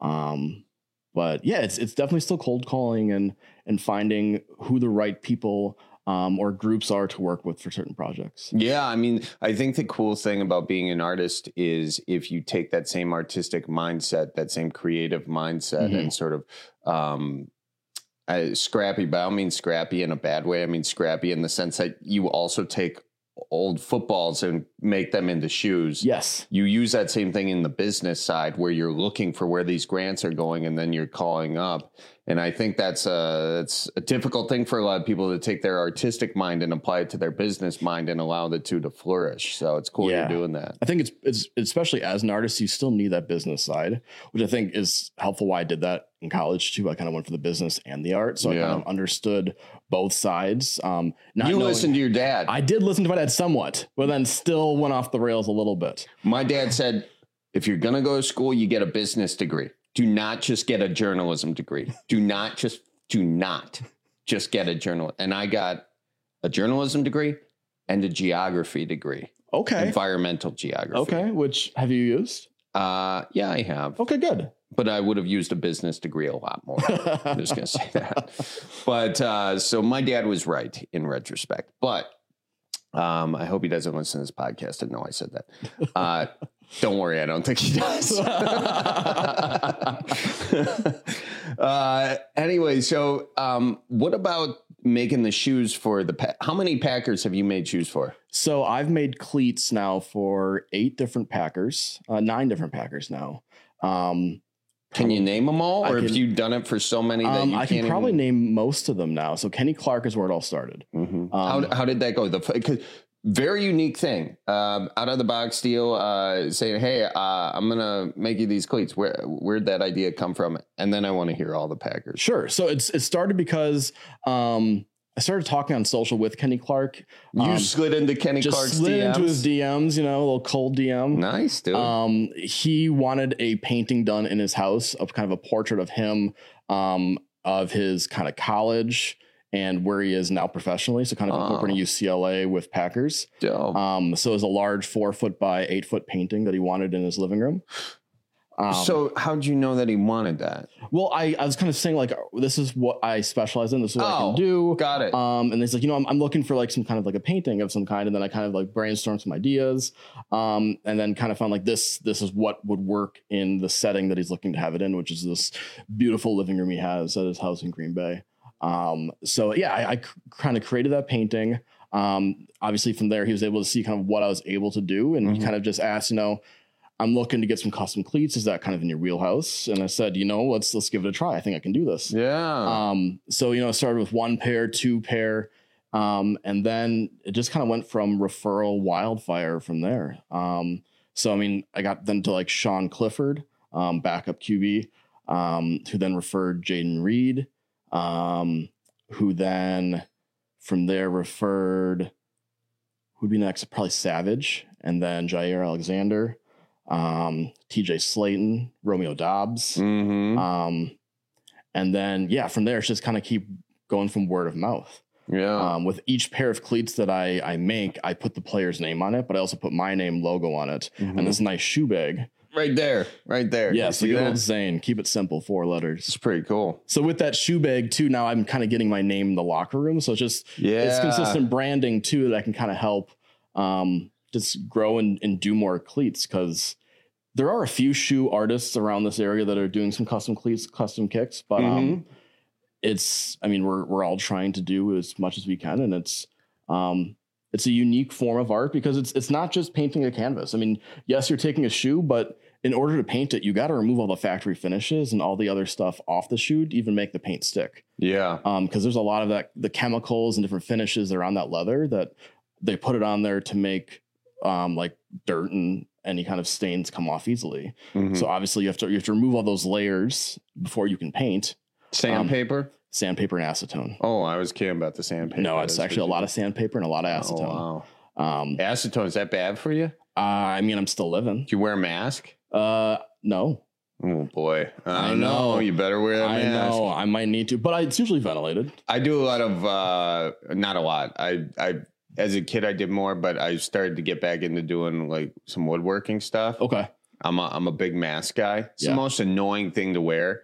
But yeah, it's definitely still cold calling and finding who the right people or groups are to work with for certain projects. Yeah, I mean, I think the cool thing about being an artist is if you take that same artistic mindset, that same creative mindset, and sort of scrappy, but I don't mean scrappy in a bad way. I mean scrappy in the sense that you also take old footballs and make them into shoes. Yes. You use that same thing in the business side where you're looking for where these grants are going and then you're calling up. And I think that's a difficult thing for a lot of people to take their artistic mind and apply it to their business mind and allow the two to flourish. So it's cool you're doing that. I think it's especially as an artist, you still need that business side, which I think is helpful. Why I did that in college too. I kind of went for the business and the art. So I kind of understood both sides. Listened to your dad. I did listen to my dad somewhat, but then still went off the rails a little bit. My dad said, if you're going to go to school, you get a business degree. Do not just get a journalism degree. Do not just get a journal. And I got a journalism degree and a geography degrry. Okay. Environmental geography. Okay. Which have you used? Yeah, I have. Okay, good. But I would have used a business degree a lot more. I'm just going to say that. But so my dad was right in retrospect. But I hope he doesn't listen to this podcast and know I said that. Don't worry, I don't think he does. Anyway, so what about making the shoes for how many Packers have you made shoes for? So I've made cleats now for 9 different Packers now. Can you name them all, or have you done it for so many that you I can probably name most of them now. So Kenny Clark is where it all started. How did that go? Because very unique thing, out of the box deal, saying, "Hey, I'm gonna make you these cleats." Where'd that idea come from? And then I want to hear all the Packers. Sure. So it started because I started talking on social with Kenny Clark. You slid into Kenny Clark's slid DMs? into his DMs, a little cold DM. Nice, dude. He wanted a painting done in his house of kind of a portrait of him, of his kind of college and where he is now professionally. So kind of incorporating UCLA with Packers. Dope. So it was a large 4-foot by 8-foot painting that he wanted in his living room. So how'd you know that he wanted that? Well, I was kind of saying like, this is what I specialize in. This is what I can do. Got it. And he's like, I'm looking for like some kind of like a painting of some kind. And then I kind of like brainstormed some ideas. And then kind of found like this is what would work in the setting that he's looking to have it in, which is this beautiful living room he has at his house in Green Bay. So yeah, I kind of created that painting. Obviously from there, he was able to see kind of what I was able to do. And he kind of just asked, I'm looking to get some custom cleats. Is that kind of in your wheelhouse? And I said, let's give it a try. I think I can do this. Yeah. So, it started with 1 pair, 2 pair. And then it just kind of went from referral wildfire from there. So, I got then to like Sean Clifford, backup QB, who then referred Jaden Reed, who then from there referred, who'd be next? Probably Savage, and then Jair Alexander. TJ Slayton, Romeo Dobbs. And then, from there, it's just kind of keep going from word of mouth. Yeah. With each pair of cleats that I make, I put the player's name on it, but I also put my name logo on it and this nice shoe bag. Right there. Yeah. So good old Zane, keep it simple, 4 letters. It's pretty cool. So with that shoe bag too, now I'm kind of getting my name in the locker room. So it's just, it's consistent branding too, that I can kind of help, just grow and do more cleats, because there are a few shoe artists around this area that are doing some custom cleats, custom kicks, but we're all trying to do as much as we can, and it's a unique form of art because it's not just painting a canvas. I mean, yes, you're taking a shoe, but in order to paint it, you got to remove all the factory finishes and all the other stuff off the shoe to even make the paint stick. Yeah. Because there's a lot of the chemicals and different finishes that are on that leather that they put it on there to make like dirt and any kind of stains come off easily. So obviously you have to remove all those layers before you can paint. Sandpaper? Sandpaper and acetone. Oh, I was kidding about the sandpaper. No, it's actually a lot of sandpaper and a lot of acetone. Oh, wow. Acetone, is that bad for you? I'm still living. Do you wear a mask? No. Oh boy. I know. You better wear a mask. I know. I might need to, but it's usually ventilated. I do a lot of, not a lot. I as a kid I did more, but I started to get back into doing like some woodworking stuff. Okay. I'm a big mask guy. It's the most annoying thing to wear.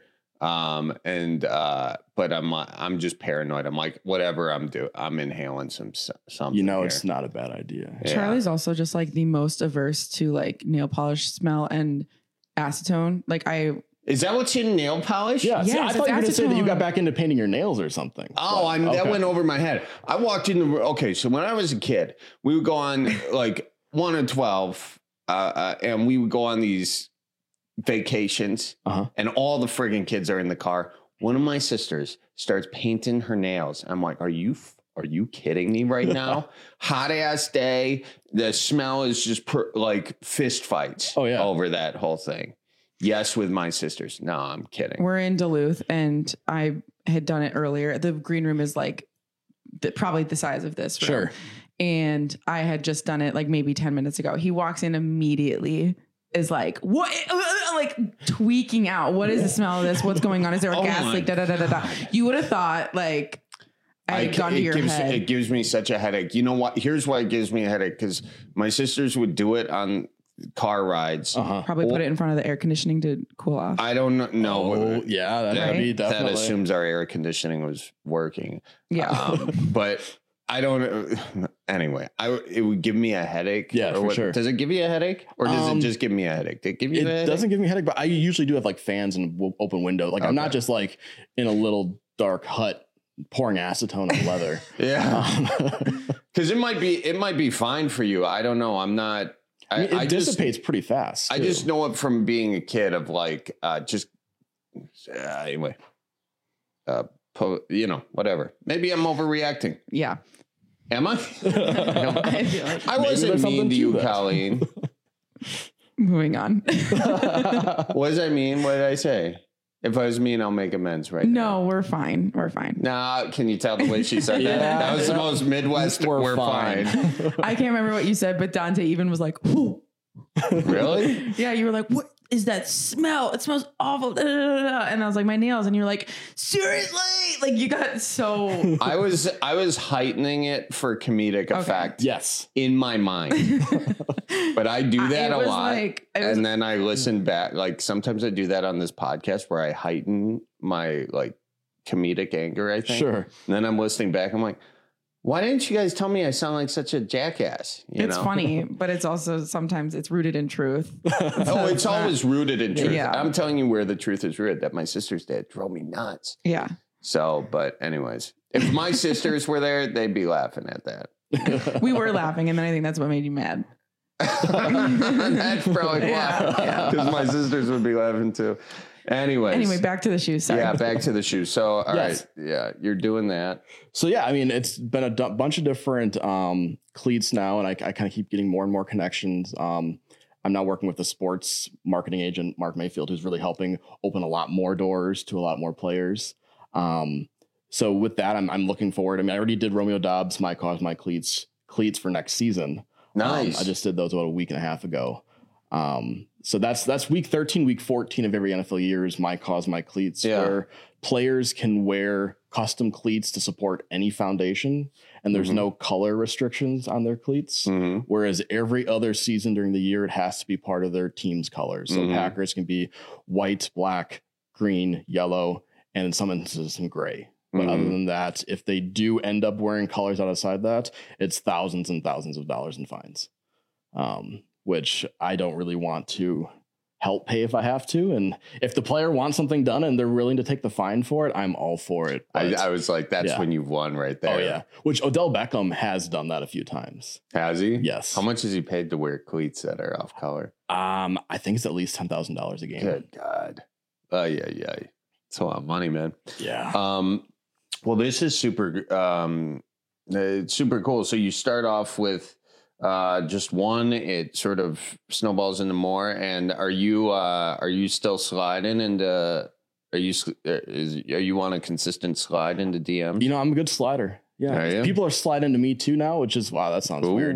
But I'm just paranoid. I'm like, whatever I'm inhaling something. You know, it's not a bad idea. Yeah. Charlie's also just like the most averse to like nail polish smell and acetone. Like is that what's in nail polish? Yeah. See, I thought you were going to say that you got back into painting your nails or something. Oh, that went over my head. I walked in so when I was a kid, we would go on like 1 and 12, and we would go on these vacations, and all the friggin' kids are in the car. One of my sisters starts painting her nails. I'm like, are you kidding me right now? Hot ass day. The smell is just like fist fights over that whole thing. Yes, with my sisters. No, I'm kidding. We're in Duluth, and I had done it earlier. The green room is like probably the size of this room. Sure. And I had just done it like maybe 10 minutes ago. He walks in immediately, is like, what? Like tweaking out. What is the smell of this? What's going on? Is there a gas leak? Da, da, da, da, da. You would have thought like I had gone to your head. It gives me such a headache. You know what? Here's why it gives me a headache, because my sisters would do it on car rides. Probably put it in front of the air conditioning to cool off. I don't know. Oh, yeah, that'd be definitely. That assumes our air conditioning was working. Yeah. But I don't. Anyway, it would give me a headache. Yeah, for sure. Does it give you a headache, or does it just give me a headache? It doesn't give me a headache, but I usually do have like fans and open window. Like I'm not just like in a little dark hut pouring acetone on leather. Yeah, because it might be fine for you. I don't know. I'm not. It dissipates pretty fast. I just know it from being a kid of like anyway. Whatever. Maybe I'm overreacting. Yeah. Am I? I feel like I wasn't mean to you, Colleen. Moving on. What does I mean? What did I say? If I was mean, I'll make amends right now. No, we're fine. We're fine. Nah, can you tell the way she said that? That was the most Midwest, we're fine. I can't remember what you said, but Dante even was like, whoo. Really? Yeah, you were like, what is that smell? It smells awful. And I was like, my nails. And you're like, seriously? Like you got so. I was heightening it for comedic effect. Yes. In my mind. But I do that a lot. And then I listen back. Like sometimes I do that on this podcast where I heighten my like comedic anger, I think. Sure. And then I'm listening back. I'm like, why didn't you guys tell me I sound like such a jackass? It's funny, but it's also sometimes it's rooted in truth. So it's always rooted in truth. Yeah. I'm telling you where the truth is rooted, that my sister's dad drove me nuts. Yeah. So, but anyways, if my sisters were there, they'd be laughing at that. We were laughing, and then I think that's what made you mad. That's probably why. Because my sisters would be laughing too. Anyway, back to the shoes. Sorry. Yeah, back to the shoes. So, all right. Yeah, you're doing that. So, yeah, I mean, it's been a bunch of different cleats now, and I kind of keep getting more and more connections. I'm now working with a sports marketing agent, Mark Mayfield, who's really helping open a lot more doors to a lot more players. So with that, I'm looking forward. I mean, I already did Romeo Dobbs, My Cause, My Cleats for next season. Nice. I just did those about a week and a half ago. So that's week 13, week 14 of every NFL year is My Cause, My Cleats, where players can wear custom cleats to support any foundation, and there's no color restrictions on their cleats. Whereas every other season during the year, it has to be part of their team's colors. So Packers can be white, black, green, yellow, and in some instances some gray. But other than that, if they do end up wearing colors outside that, it's thousands and thousands of dollars in fines. which I don't really want to help pay if I have to. And if the player wants something done and they're willing to take the fine for it, I'm all for it. I was like, that's when you've won right there. Oh, yeah. Which Odell Beckham has done that a few times. Has he? Yes. How much is he paid to wear cleats that are off color? I think it's at least $10,000 a game. Good God. Yeah. It's a lot of money, man. Yeah. Well, this is super cool. So you start off with just one, it sort of snowballs into more. And are you still sliding into, are you on a consistent slide into DMs? You know, I'm a good slider. Yeah. People are sliding into me too now, which is, wow, that sounds weird.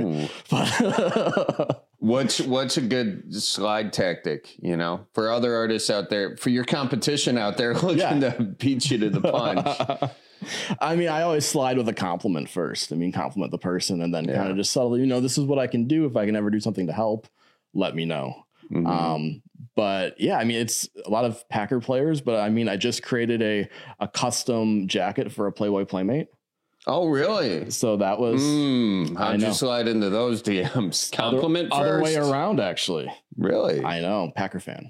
But what's a good slide tactic, you know, for other artists out there, for your competition out there looking to beat you to the punch? I mean, I always slide with a compliment first. I mean, compliment the person and then kind of just subtly, you know, this is what I can do. If I can ever do something to help, let me know. Mm-hmm. But yeah, I mean, it's a lot of Packer players, but I mean, I just created a custom jacket for a Playboy Playmate. Oh, really? So that was how'd you slide into those DMs? Compliment first? Other way around, actually. Really? I know. Packer fan.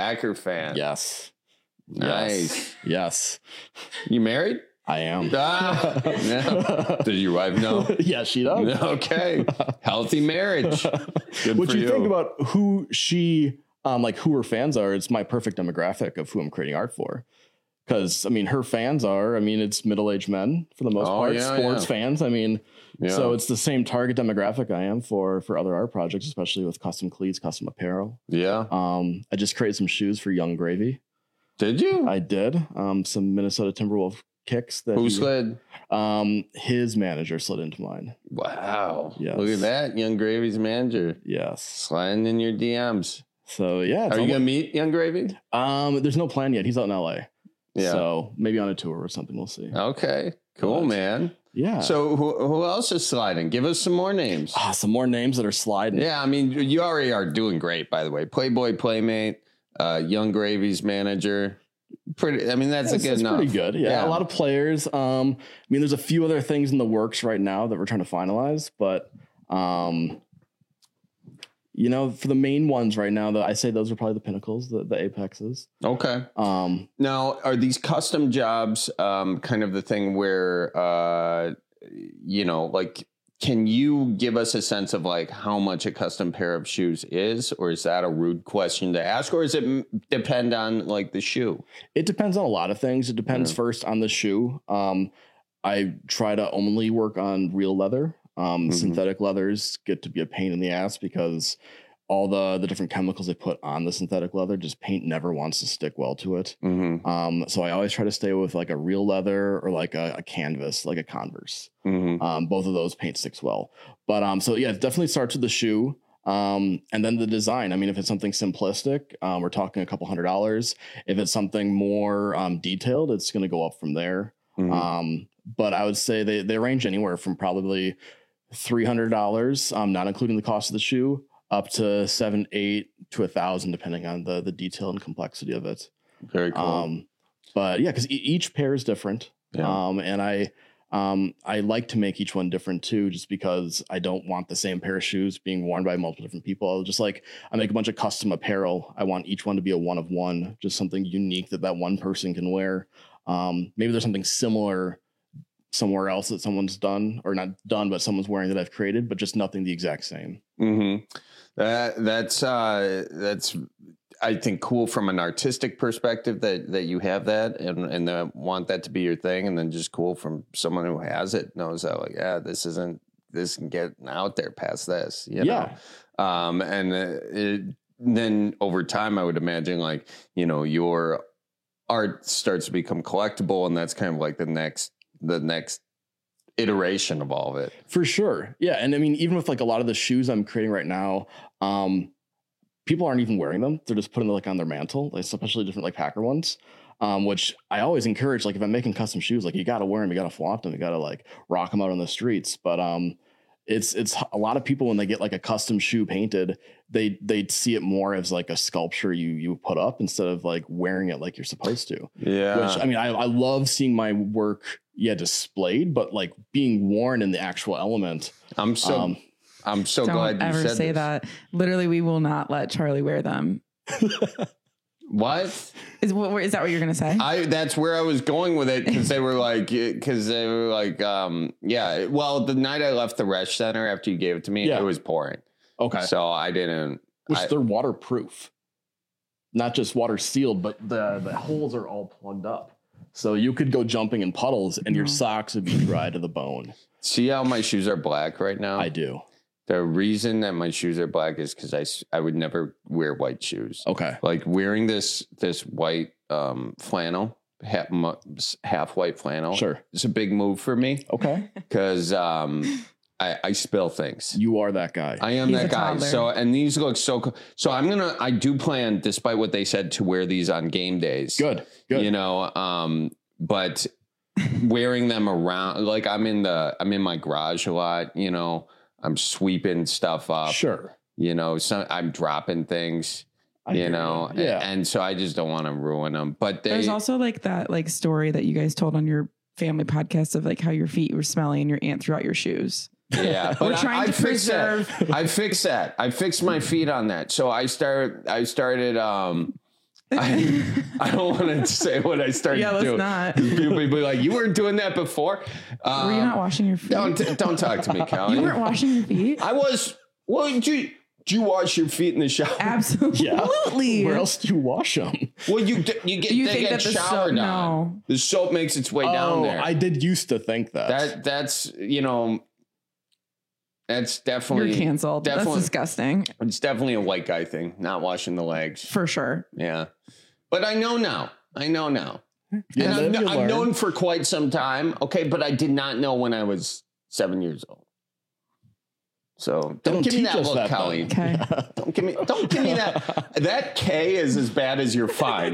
Yes. Nice. Yes. You married? I am. Yeah. Does your wife know? Yeah, she does. Okay. Healthy marriage. Good What for you think about who she, who her fans are, it's my perfect demographic of who I'm creating art for. Because, I mean, her fans are, it's middle-aged men for the most part, sports fans. I mean, so it's the same target demographic I am for other art projects, especially with custom cleats, custom apparel. Yeah. I just created some shoes for Young Gravy. Did you? I did. Some Minnesota Timberwolf kicks. Who slid? His manager slid into mine. Wow. Yes. Look at that. Young Gravy's manager. Yes. Sliding in your DMs. So, yeah. Are you going to meet Young Gravy? There's no plan yet. He's out in LA. Yeah. So maybe on a tour or something. We'll see. Okay. Cool, man. Yeah. So who else is sliding? Give us some more names. Some more names that are sliding. Yeah. I mean, you already are doing great, by the way. Playboy Playmate, Young Gravy's manager. That's a good enough. Pretty good. Yeah. A lot of players. There's a few other things in the works right now that we're trying to finalize, but, for the main ones right now, I say those are probably the pinnacles, the apexes. Okay. Now, are these custom jobs kind of the thing where, can you give us a sense of like how much a custom pair of shoes is, or is that a rude question to ask, or does it depend on like the shoe? It depends on a lot of things. It depends first on the shoe. I try to only work on real leather. Synthetic leathers get to be a pain in the ass because all the different chemicals they put on the synthetic leather, just paint never wants to stick well to it. So I always try to stay with like a real leather or like a canvas, like a Converse. Both of those paint sticks well. But it definitely starts with the shoe. And then the design. If it's something simplistic, we're talking a couple $100. If it's something more detailed, it's going to go up from there. But I would say they range anywhere from probably $300, not including the cost of the shoe, up to $700, $800 to $1,000, depending on the detail and complexity of it. Very cool. But yeah, because each pair is different. Yeah. And I like to make each one different too, just because I don't want the same pair of shoes being worn by multiple different people. I make a bunch of custom apparel. I want each one to be a one of one, just something unique that one person can wear. Maybe there's something similar somewhere else that someone's done, or not done, but someone's wearing that I've created, but just nothing the exact same. That's I think cool from an artistic perspective that you have that and want that to be your thing, and then just cool from someone who has it, knows that like, this can get out there past this, know? Then over time I would imagine like, your art starts to become collectible, and that's kind of like the next iteration of all of it. For sure. Yeah. And even with like a lot of the shoes I'm creating right now, people aren't even wearing them. They're just putting them like on their mantle, especially different like Packer ones, which I always encourage. Like if I'm making custom shoes, like you got to wear them, you got to flaunt them, you got to like rock them out on the streets. But it's a lot of people when they get like a custom shoe painted, they see it more as like a sculpture you put up instead of like wearing it like you're supposed to. Yeah. Which I love seeing my work displayed, but like being worn in the actual element. I'm so I'm so Don't glad you ever said say this. that. Literally, we will not let Charlie wear them. What? Is that what you're going to say? That's where I was going with it because they were like, yeah. Well, the night I left the Resch Center after you gave it to me, it was pouring. Okay. So I didn't. Which they're waterproof, not just water sealed, but the holes are all plugged up. So you could go jumping in puddles and your socks would be dry to the bone. See how my shoes are black right now? I do. The reason that my shoes are black is because I would never wear white shoes. Okay. Like wearing this white flannel, half white flannel. Sure. It's a big move for me. Okay. Because I spill things. You are that guy. I am that guy. So, and these look so cool. So I do plan, despite what they said, to wear these on game days. Good. You know, but wearing them around, like I'm in my garage a lot, you know, I'm sweeping stuff up. Sure. You know, I'm dropping things, you know, and so I just don't want to ruin them. But There's also like that like story that you guys told on your family podcast of like how your feet were smelling and your aunt threw out your shoes. Yeah, but we're trying to preserve. I fixed that. I fixed my feet on that. So I started. I don't want to say what I started doing. Not. People be like, "You weren't doing that before." Were you not washing your feet? Don't talk to me, Kelly. You weren't washing your feet. I was. Well, did you wash your feet in the shower? Absolutely. Where else do you wash them? Well, you get showered on. The soap makes its way down there. I did used to think that. That's you know. That's definitely You're canceled. That's disgusting. It's definitely a white guy thing, not washing the legs. For sure. Yeah. But I know now. And I've known for quite some time. Okay, but I did not know when I was 7 years old. So don't give me that look, Colleen. Okay. Don't give me that. That K is as bad as your fine.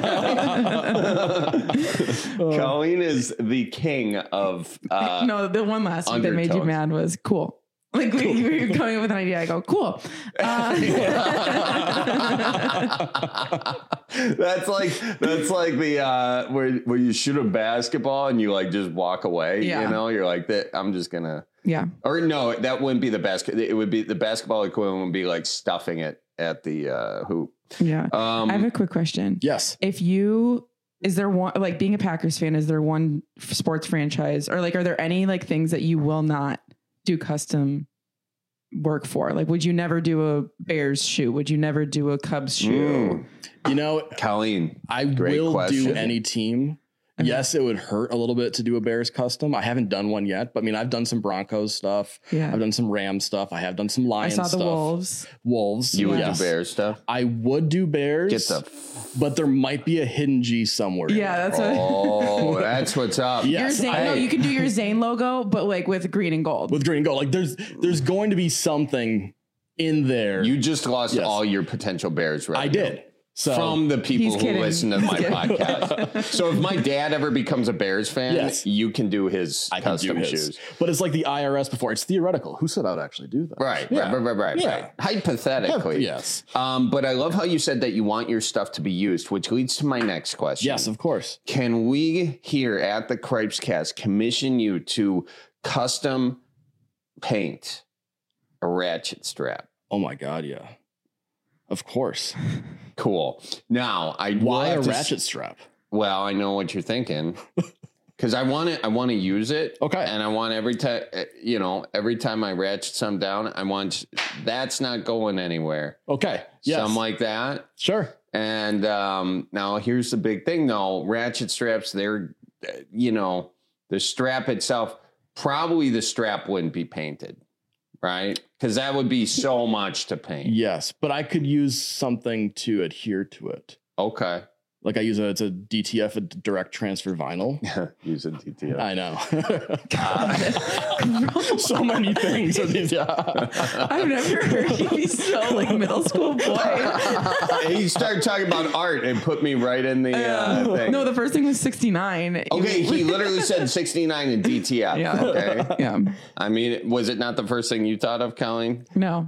Colleen is the king of no, the one last week that made you mad was cool. Like when you were coming up with an idea, I go, cool. That's like the where you shoot a basketball and you like just walk away. Yeah. You know, you're like that. I'm just gonna. Yeah. Or no, that wouldn't be the basket. It would be the basketball equivalent would be like stuffing it at the hoop. Yeah. I have a quick question. Yes. Is there one, like being a Packers fan, is there one sports franchise or like, are there any like things that you will not do custom work for? Like, would you never do a Bears shoe? Would you never do a Cubs shoe? You know, Colleen, I will do any team. Okay. Yes, it would hurt a little bit to do a Bears custom. I haven't done one yet, but I mean, I've done some Broncos stuff. Yeah. I've done some Rams stuff. I have done some Lions stuff. I saw the Wolves. Wolves. You would do Bears stuff? I would do Bears. But there might be a hidden G somewhere. Yeah, that's that's what's up. Yes, you can do your Zane logo, but like with green and gold. With green and gold. Like there's going to be something in there. You just lost all your potential Bears revenue. I did. So, from the people who listen to my podcast. So if my dad ever becomes a Bears fan, you can do his custom shoes. But it's like the IRS before. It's theoretical. Who said I'd actually do that? Right. Yeah. Right. Hypothetically. Yes. But I love how you said that you want your stuff to be used, which leads to my next question. Yes, of course. Can we here at the Cripes Cast commission you to custom paint a ratchet strap? Oh my God, yeah. Of course. Cool. Now, why a ratchet strap? Well, I know what you're thinking. Because I want to use it. Okay. And I want every time I ratchet some down, that's not going anywhere. Okay. Yes. Something like that. Sure. And now here's the big thing though. Ratchet straps, they're, the strap itself, probably the strap wouldn't be painted. Right? Because that would be so much to paint. Yes, but I could use something to adhere to it. Okay. Like it's a DTF, a direct transfer vinyl. Use a DTF. I know. So many things. I've never heard you be so like middle school boy. He started talking about art and put me right in the thing. No, the first thing was 69. Okay, he literally said 69 in DTF. Yeah. Okay. Yeah. I mean, was it not the first thing you thought of, Colleen? No.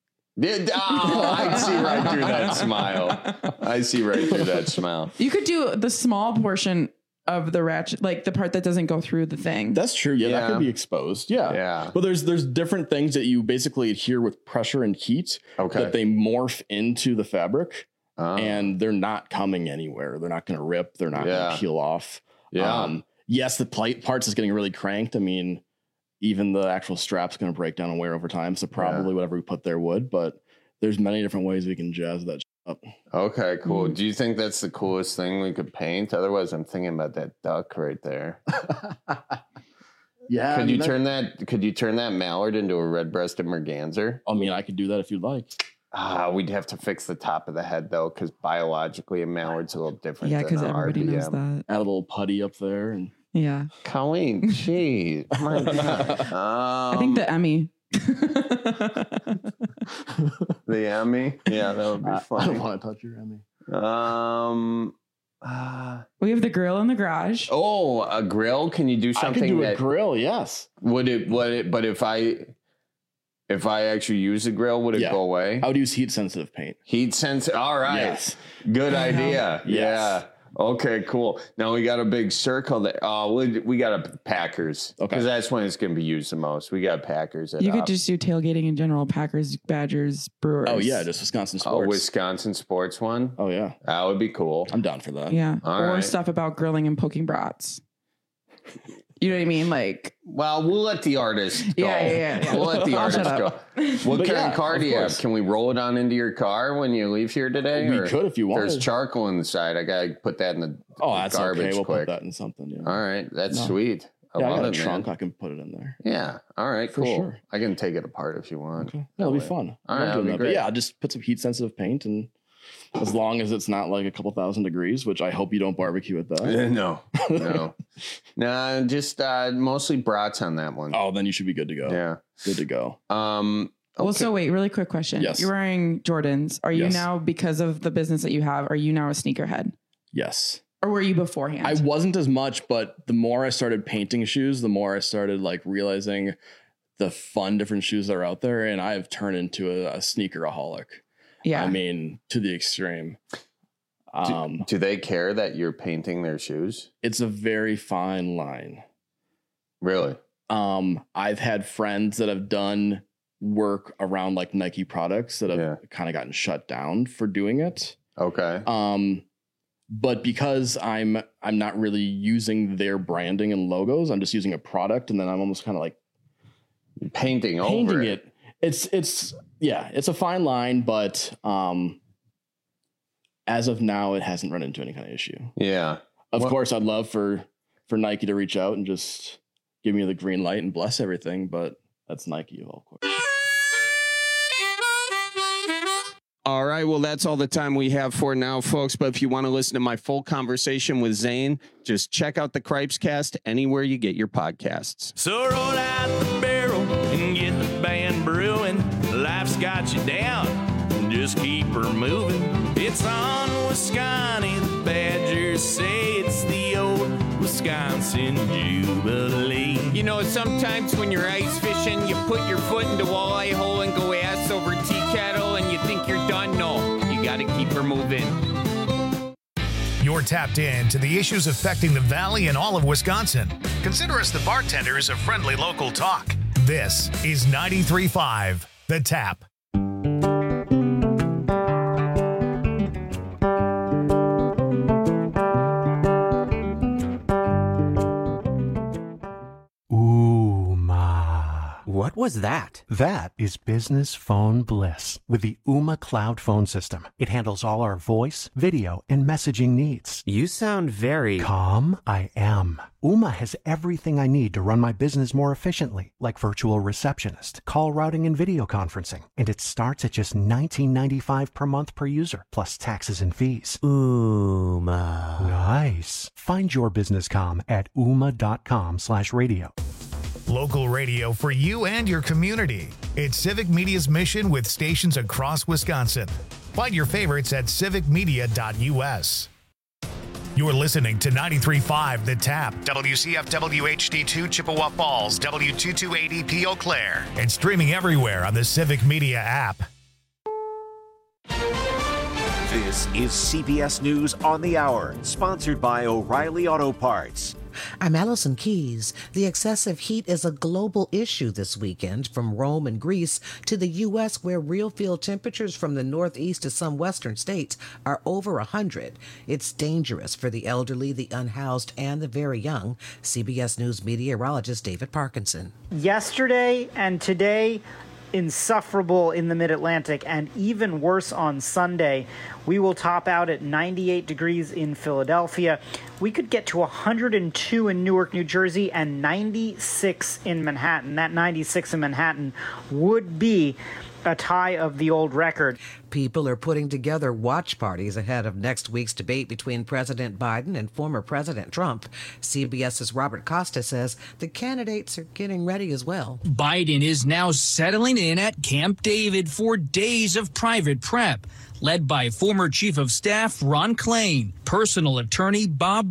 I see right through that smile. You could do the small portion of the ratchet, like the part that doesn't go through the thing. That's true. Yeah, that could be exposed. Yeah. But there's different things that you basically adhere with pressure and heat that they morph into the fabric, and they're not coming anywhere. They're not going to rip. They're not going to peel off. Yeah. Yes, the plate parts is getting really cranked. I mean, even the actual strap's going to break down and wear over time. So probably whatever we put there would, but there's many different ways we can jazz that up. Okay, cool. Do you think that's the coolest thing we could paint? Otherwise, I'm thinking about that duck right there. Yeah. Could you turn that mallard into a red-breasted merganser? I mean, I could do that if you'd like. We'd have to fix the top of the head though, because biologically a mallard's a little different. Yeah, because everybody knows that. Add a little putty up there, and Colleen, geez, my God. I think the Emmy. The Emmy, yeah, that would be fun. I don't want to touch your Emmy. We have the grill in the garage. Oh, a grill? Can you do something? I could do a grill. Yes. Would it? But if I actually use a grill, would it go away? I would use heat sensitive paint. Heat sensitive. All right. Yes. Good idea. Yes. Yeah. Okay, cool. Now we got a big circle there. We got a Packers. Okay. Because that's when it's going to be used the most. We got Packers. You could just do tailgating in general. Packers, Badgers, Brewers. Oh, yeah. Just Wisconsin sports. Oh, Wisconsin sports one? Oh, yeah. That would be cool. I'm down for that. Yeah. All stuff about grilling and poking brats. You know what I mean? Like, well, we'll let the artist go. Yeah. We'll let the artist go. What kind of car do you have? course. Can we roll it on into your car when you leave here today? We could if you want. There's charcoal in the side. I gotta put that in the that's garbage okay. We'll quick. put that in something. Yeah. All right, that's sweet. I I love got a it, trunk. man. I can put it in there. Yeah. All right. For Cool. sure. I can take it apart if you want. Okay. That'll be fun. All right. I'm That'll doing be that. great. But yeah, I'll just put some heat sensitive paint, and as long as it's not like a couple thousand degrees, which I hope you don't barbecue at that. No. Nah, just mostly brats on that one. Oh, then you should be good to go. Yeah. Good to go. Well, so wait, really quick question. Yes. You're wearing Jordans. Are you now, because of the business that you have, are you now a sneakerhead? Yes. Or were you beforehand? I wasn't as much, but the more I started painting shoes, the more I started like realizing the fun different shoes that are out there, and I have turned into a sneakeraholic. Yeah. I mean, to the extreme. Do they care that you're painting their shoes? It's a very fine line. Really? I've had friends that have done work around like Nike products that have kind of gotten shut down for doing it. Okay. But because I'm not really using their branding and logos, I'm just using a product, and then I'm almost kind of like painting over it. It's a fine line, but as of now, it hasn't run into any kind of issue. Yeah. Of course, I'd love for Nike to reach out and just give me the green light and bless everything, but that's Nike, of course. All right. Well, that's all the time we have for now, folks. But if you want to listen to my full conversation with Zane, just check out the Cripes Cast anywhere you get your podcasts. So roll out the barrel and get the band brewing. Life's got you down, just keep her moving. It's on Wisconsin, the Badgers say it's the old Wisconsin Jubilee. You know, sometimes when you're ice fishing, you put your foot in the walleye hole and go ass over tea kettle and you think you're done. No, you got to keep her moving. You're tapped in to the issues affecting the Valley and all of Wisconsin. Consider us the bartenders of friendly local talk. This is 93.5 The Tap. What was that? That is business phone bliss with the Ooma Cloud phone system. It handles all our voice, video, and messaging needs. You sound very calm. I am. Ooma has everything I need to run my business more efficiently, like virtual receptionist, call routing, and video conferencing. And it starts at just $19.95 per month per user, plus taxes and fees. Ooma. Nice. Find your business comm at ooma.com/radio. Local radio for you and your community. It's Civic Media's mission with stations across Wisconsin. Find your favorites at civicmedia.us. You're listening to 93.5 The Tap, WCFW HD2 Chippewa Falls, W228EP Eau Claire, and streaming everywhere on the Civic Media app. This is CBS News on the Hour, sponsored by O'Reilly Auto Parts. I'm Allison Keys. The excessive heat is a global issue this weekend, from Rome and Greece to the U.S., where real field temperatures from the northeast to some western states are over 100. It's dangerous for the elderly, the unhoused, and the very young. CBS News meteorologist David Parkinson. Yesterday and today, insufferable in the mid-Atlantic, and even worse on Sunday. We will top out at 98 degrees in Philadelphia. We could get to 102 in Newark, New Jersey, and 96 in Manhattan. That 96 in Manhattan would be a tie of the old record. People are putting together watch parties ahead of next week's debate between President Biden and former President Trump. CBS's Robert Costa says the candidates are getting ready as well. Biden is now settling in at Camp David for days of private prep, led by former Chief of Staff Ron Klain, personal attorney Bob